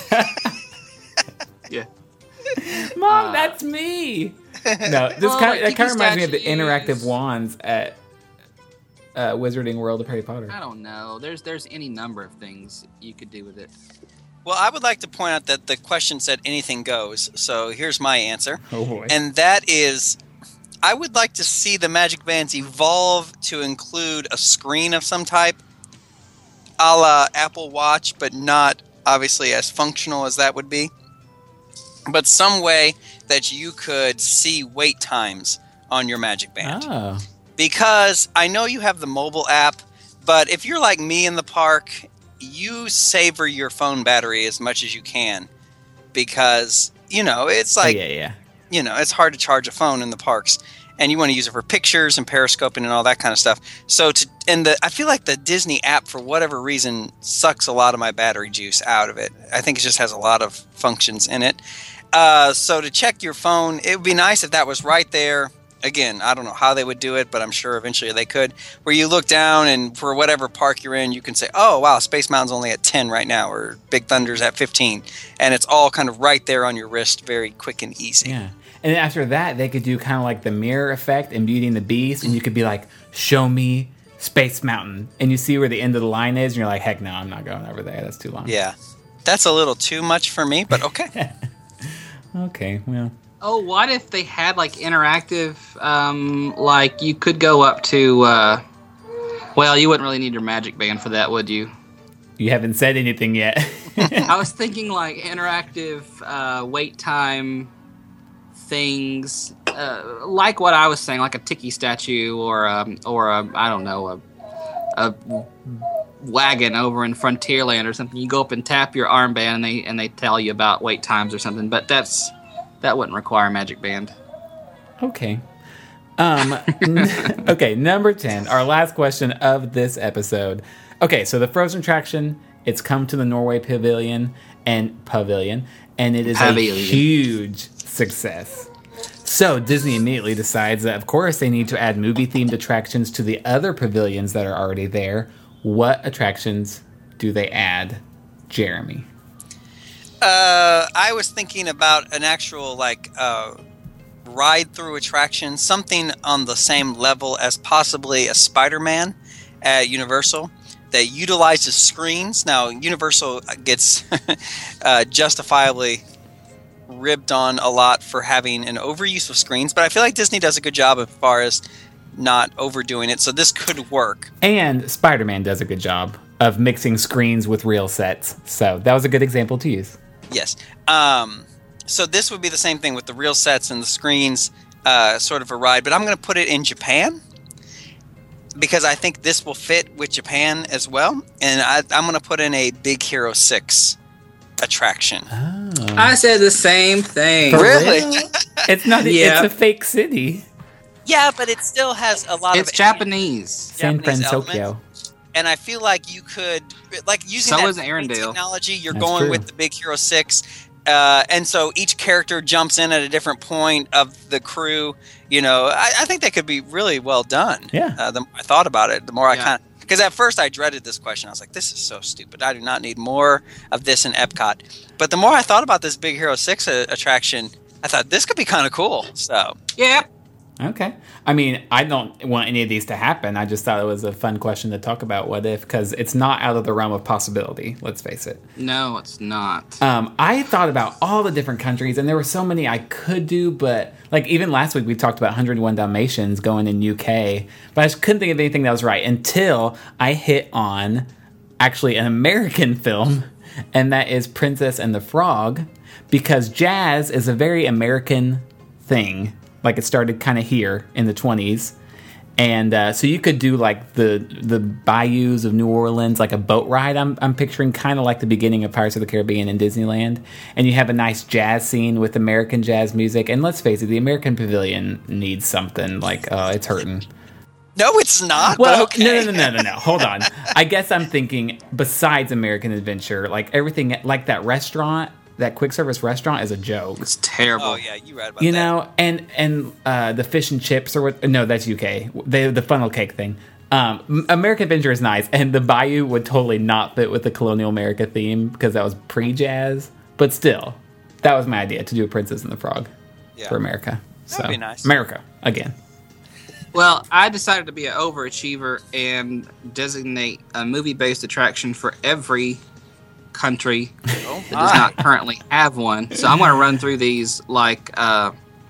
Yeah. Mom, Uh, that's me. No, this Well, kind like that kind of tiki reminds me of the statues. interactive wands at uh, Wizarding World of Harry Potter. I don't know. There's there's any number of things you could do with it. Well, I would like to point out that the question said anything goes. So here's my answer. Oh boy. And that is, I would like to see the Magic Bands evolve to include a screen of some type, a la Apple Watch, but not obviously as functional as that would be. But some way that you could see wait times on your Magic Band. Oh. Because I know you have the mobile app, but if you're like me in the park, you savor your phone battery as much as you can. Because, you know, it's like, oh, yeah, yeah. you know, it's hard to charge a phone in the parks. and you want to use it for pictures and periscoping and all that kind of stuff. So, to, and the I feel like the Disney app, for whatever reason, sucks a lot of my battery juice out of it. I think it just has a lot of functions in it. Uh, so to check your phone, it would be nice if that was right there. Again, I don't know how they would do it, but I'm sure eventually they could. Where you look down and for whatever park you're in, you can say, oh, wow, Space Mountain's only at ten right now, or Big Thunder's at fifteen. And it's all kind of right there on your wrist, very quick and easy. Yeah. And then after that, they could do kind of like the mirror effect in Beauty and the Beast, and you could be like, show me Space Mountain. And you see where the end of the line is, and you're like, heck no, I'm not going over there. That's too long. Yeah. That's a little too much for me, but okay. Okay, well. Oh, what if they had like interactive, um, like you could go up to, uh, well, you wouldn't really need your Magic Band for that, would you? You haven't said anything yet. I was thinking like interactive uh, wait time things, uh, like what I was saying, like a Tiki statue or um, or a, I don't know, a, a wagon over in Frontierland or something. You go up and tap your armband and they and they tell you about wait times or something. But that's that wouldn't require a Magic Band. Okay. Um, n- okay, number ten, our last question of this episode. Okay, so the Frozen attraction, it's come to the Norway Pavilion and Pavilion, and it is Pavilion. a huge success. So Disney immediately decides that, of course, they need to add movie-themed attractions to the other pavilions that are already there. What attractions do they add, Jeremy? Uh, I was thinking about an actual, like, uh, ride-through attraction, something on the same level as possibly a Spider-Man at Universal that utilizes screens. Now, Universal gets uh, justifiably ribbed on a lot for having an overuse of screens, but I feel like Disney does a good job as far as not overdoing it, so this could work. And Spider-Man does a good job of mixing screens with real sets, so that was a good example to use. Yes. Um, so this would be the same thing with the real sets and the screens, uh, sort of a ride, but I'm going to put it in Japan because I think this will fit with Japan as well, and I, I'm going to put in a Big Hero six attraction. Oh. I said the same thing. Really? It's not. Yeah. It's a fake city. Yeah, but it still has a lot It's of Japanese. San Japanese Francisco. elements. And I feel like you could, like, using So that is Arendelle. technology, you're That's going true. with the Big Hero six. Uh, and so each character jumps in at a different point of the crew. You know, I, I think that could be really well done. Yeah. Uh, the more I thought about it, the more I Yeah. kind of, because at first I dreaded this question. I was like, this is so stupid. I do not need more of this in Epcot. But the more I thought about this Big Hero six uh, attraction, I thought this could be kind of cool. So, Yep. Okay. I mean, I don't want any of these to happen. I just thought it was a fun question to talk about. What if? Because it's not out of the realm of possibility. Let's face it. No, it's not. Um, I thought about all the different countries, and there were so many I could do, but like even last week we talked about one hundred one Dalmatians going in U K, but I just couldn't think of anything that was right until I hit on actually an American film, and that is Princess and the Frog, because jazz is a very American thing. Like it started kind of here in the twenties. And uh, so you could do like the the bayous of New Orleans, like a boat ride. I'm I'm picturing kind of like the beginning of Pirates of the Caribbean in Disneyland. And you have a nice jazz scene with American jazz music. And let's face it, the American Pavilion needs something. Like, uh, it's hurting. no, it's not. Well, but okay. no, no, no, no, no, no. Hold on. I guess I'm thinking besides American Adventure, like everything, like that restaurant, that quick service restaurant is a joke. It's terrible. Oh, yeah, you read about You that. know, and and uh, the fish and chips or what? No, that's U K. The the funnel cake thing. Um, American Adventure is nice, and the Bayou would totally not fit with the Colonial America theme because that was pre-jazz. But still, that was my idea to do a Princess and the Frog Yeah. for America. So That'd be nice. America again. Well, I decided to be an overachiever and designate a movie-based attraction for every country Oh, that does my. not currently have one. So I'm going to run through these like, uh,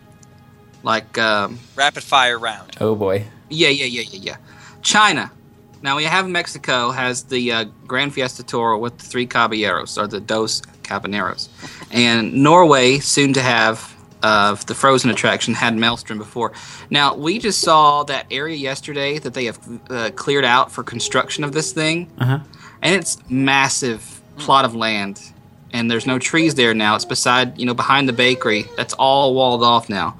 like, um, Rapid fire round. Oh boy. yeah, yeah, yeah, yeah, yeah. China. Now we have Mexico has the uh, Grand Fiesta Tour with the three caballeros or the dos caballeros, and Norway soon to have uh, the Frozen attraction had Maelstrom before. Now we just saw that area yesterday that they have uh, cleared out for construction of this thing, Uh-huh. and it's massive plot of land, and there's no trees there now. It's beside, you know, behind the bakery. That's all walled off now.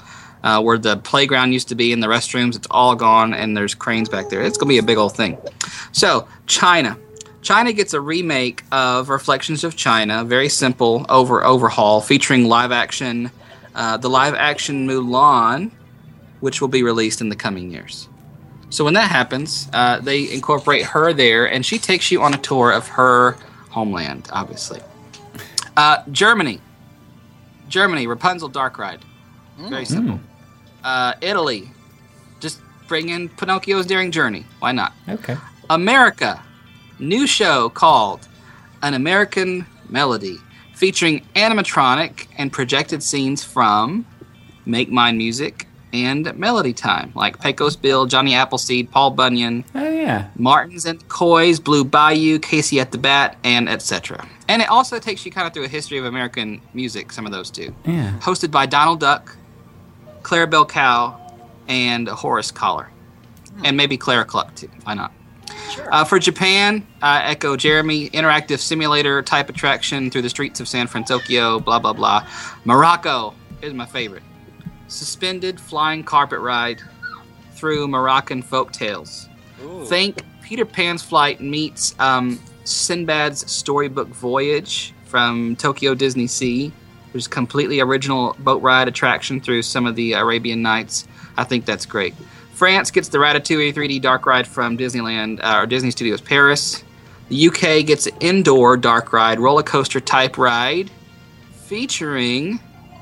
uh, where the playground used to be and the restrooms. It's all gone, and there's cranes back there. It's going to be a big old thing. So, China. China gets a remake of Reflections of China, very simple over overhaul, featuring live action, uh, the live action Mulan, which will be released in the coming years. So when that happens, uh, they incorporate her there, and she takes you on a tour of her homeland, obviously. Uh, Germany. Germany, Rapunzel Dark Ride. Very simple. Mm. Uh, Italy, just bring in Pinocchio's Daring Journey. Why not? Okay. America, new show called An American Melody, featuring animatronic and projected scenes from Make Mine Music and Melody Time, like Pecos Bill, Johnny Appleseed, Paul Bunyan, oh yeah, Martins and Coys, Blue Bayou, Casey at the Bat, and et cetera. And it also takes you kind of through a history of American music, some of those too. Yeah. Hosted by Donald Duck, Clarabelle Cow, and Horace Collar. Hmm. And maybe Clara Cluck too, why not? Sure. Uh, for Japan, uh, Echo Jeremy, interactive simulator type attraction through the streets of San Francisco, blah, blah, blah. Morocco, here's my favorite. Suspended flying carpet ride through Moroccan folk tales. Ooh. Think Peter Pan's flight meets um, Sinbad's storybook voyage from Tokyo Disney Sea. There's a completely original boat ride attraction through some of the Arabian Nights. I think that's great. France gets the Ratatouille three D dark ride from Disneyland uh, or Disney Studios Paris. The U K gets an indoor dark ride, roller coaster type ride featuring...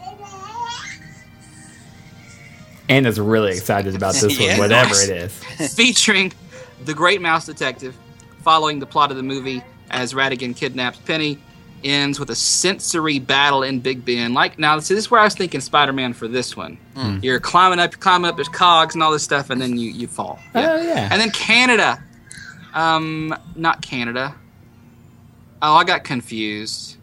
Anna's really excited about this yeah, one, whatever nice. It is. Featuring the Great Mouse Detective, following the plot of the movie as Ratigan kidnaps Penny, ends with a sensory battle in Big Ben. Like now, see, this is where I was thinking Spider-Man for this one. Mm. You're climbing up, you're climbing up, there's cogs and all this stuff, and then you, you fall. Yeah. Oh, yeah. And then Canada. Um, not Canada. Oh, I got confused.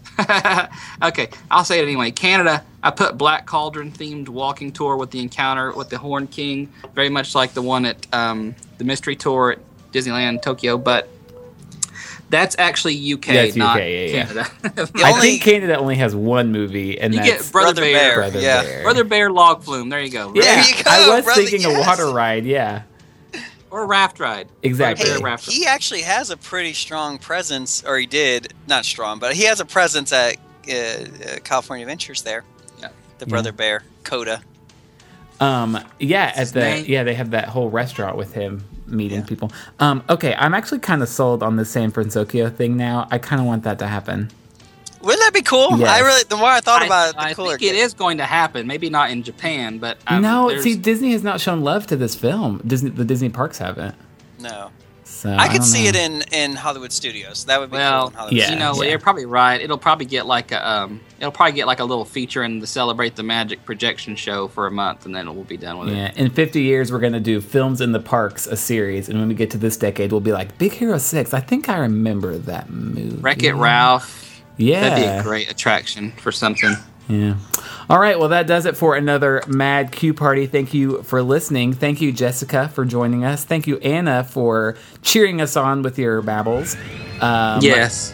Okay, I'll say it anyway. Canada, I put Black Cauldron themed walking tour with the encounter with the Horn King, very much like the one at um, the Mystery Tour at Disneyland Tokyo, but that's actually U K, that's not U K, yeah, Canada. Yeah. I think Canada only has one movie, and you that's get Brother, Brother Bear. Bear. Brother yeah. Bear. Brother Bear Log Flume. There you go. Yeah, there you go, I was brother, thinking yes. a water ride. Yeah. Or a raft ride. Exactly. Hey, Hey, he actually has a pretty strong presence, or he did, not strong, but he has a presence at uh, uh, California Adventures there. Yeah. The Brother yeah. Bear, Coda. Um, yeah, at the name? yeah, they have that whole restaurant with him meeting Yeah. people. Um, okay, I'm actually kind of sold on the San Francisco thing now. I kind of want that to happen. Wouldn't that be cool? Yes. I really, the more I thought I, about it, the I cooler. think it is going to happen. Maybe not in Japan, but um, no, there's- see, Disney has not shown love to this film. Disney, the Disney parks haven't. No. So I could don't see know. it in, in Hollywood Studios. That would be Well, cool in Hollywood yeah. you know, yeah. you're probably right. It'll probably get like a, um, it'll probably get like a little feature in the Celebrate the Magic projection show for a month, and then it will be done with Yeah, it. in fifty years, we're going to do Films in the Parks, a series. And when we get to this decade, we'll be like, Big Hero six. I think I remember that movie. Wreck-It Ralph. Yeah. That'd be a great attraction for something. Yeah. All right. Well, that does it for another Mad Q Party. Thank you for listening. Thank you, Jessica, for joining us. Thank you, Anna, for cheering us on with your babbles. Um, Yes.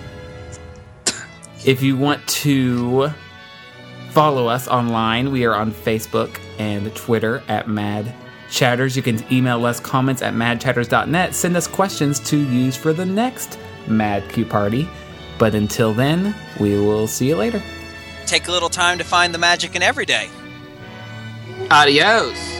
If you want to follow us online, we are on Facebook and Twitter at Mad Chatters. You can email us comments at mad chatters dot net. Send us questions to use for the next Mad Q Party. But until then, we will see you later. Take a little time to find the magic in every day. Adios.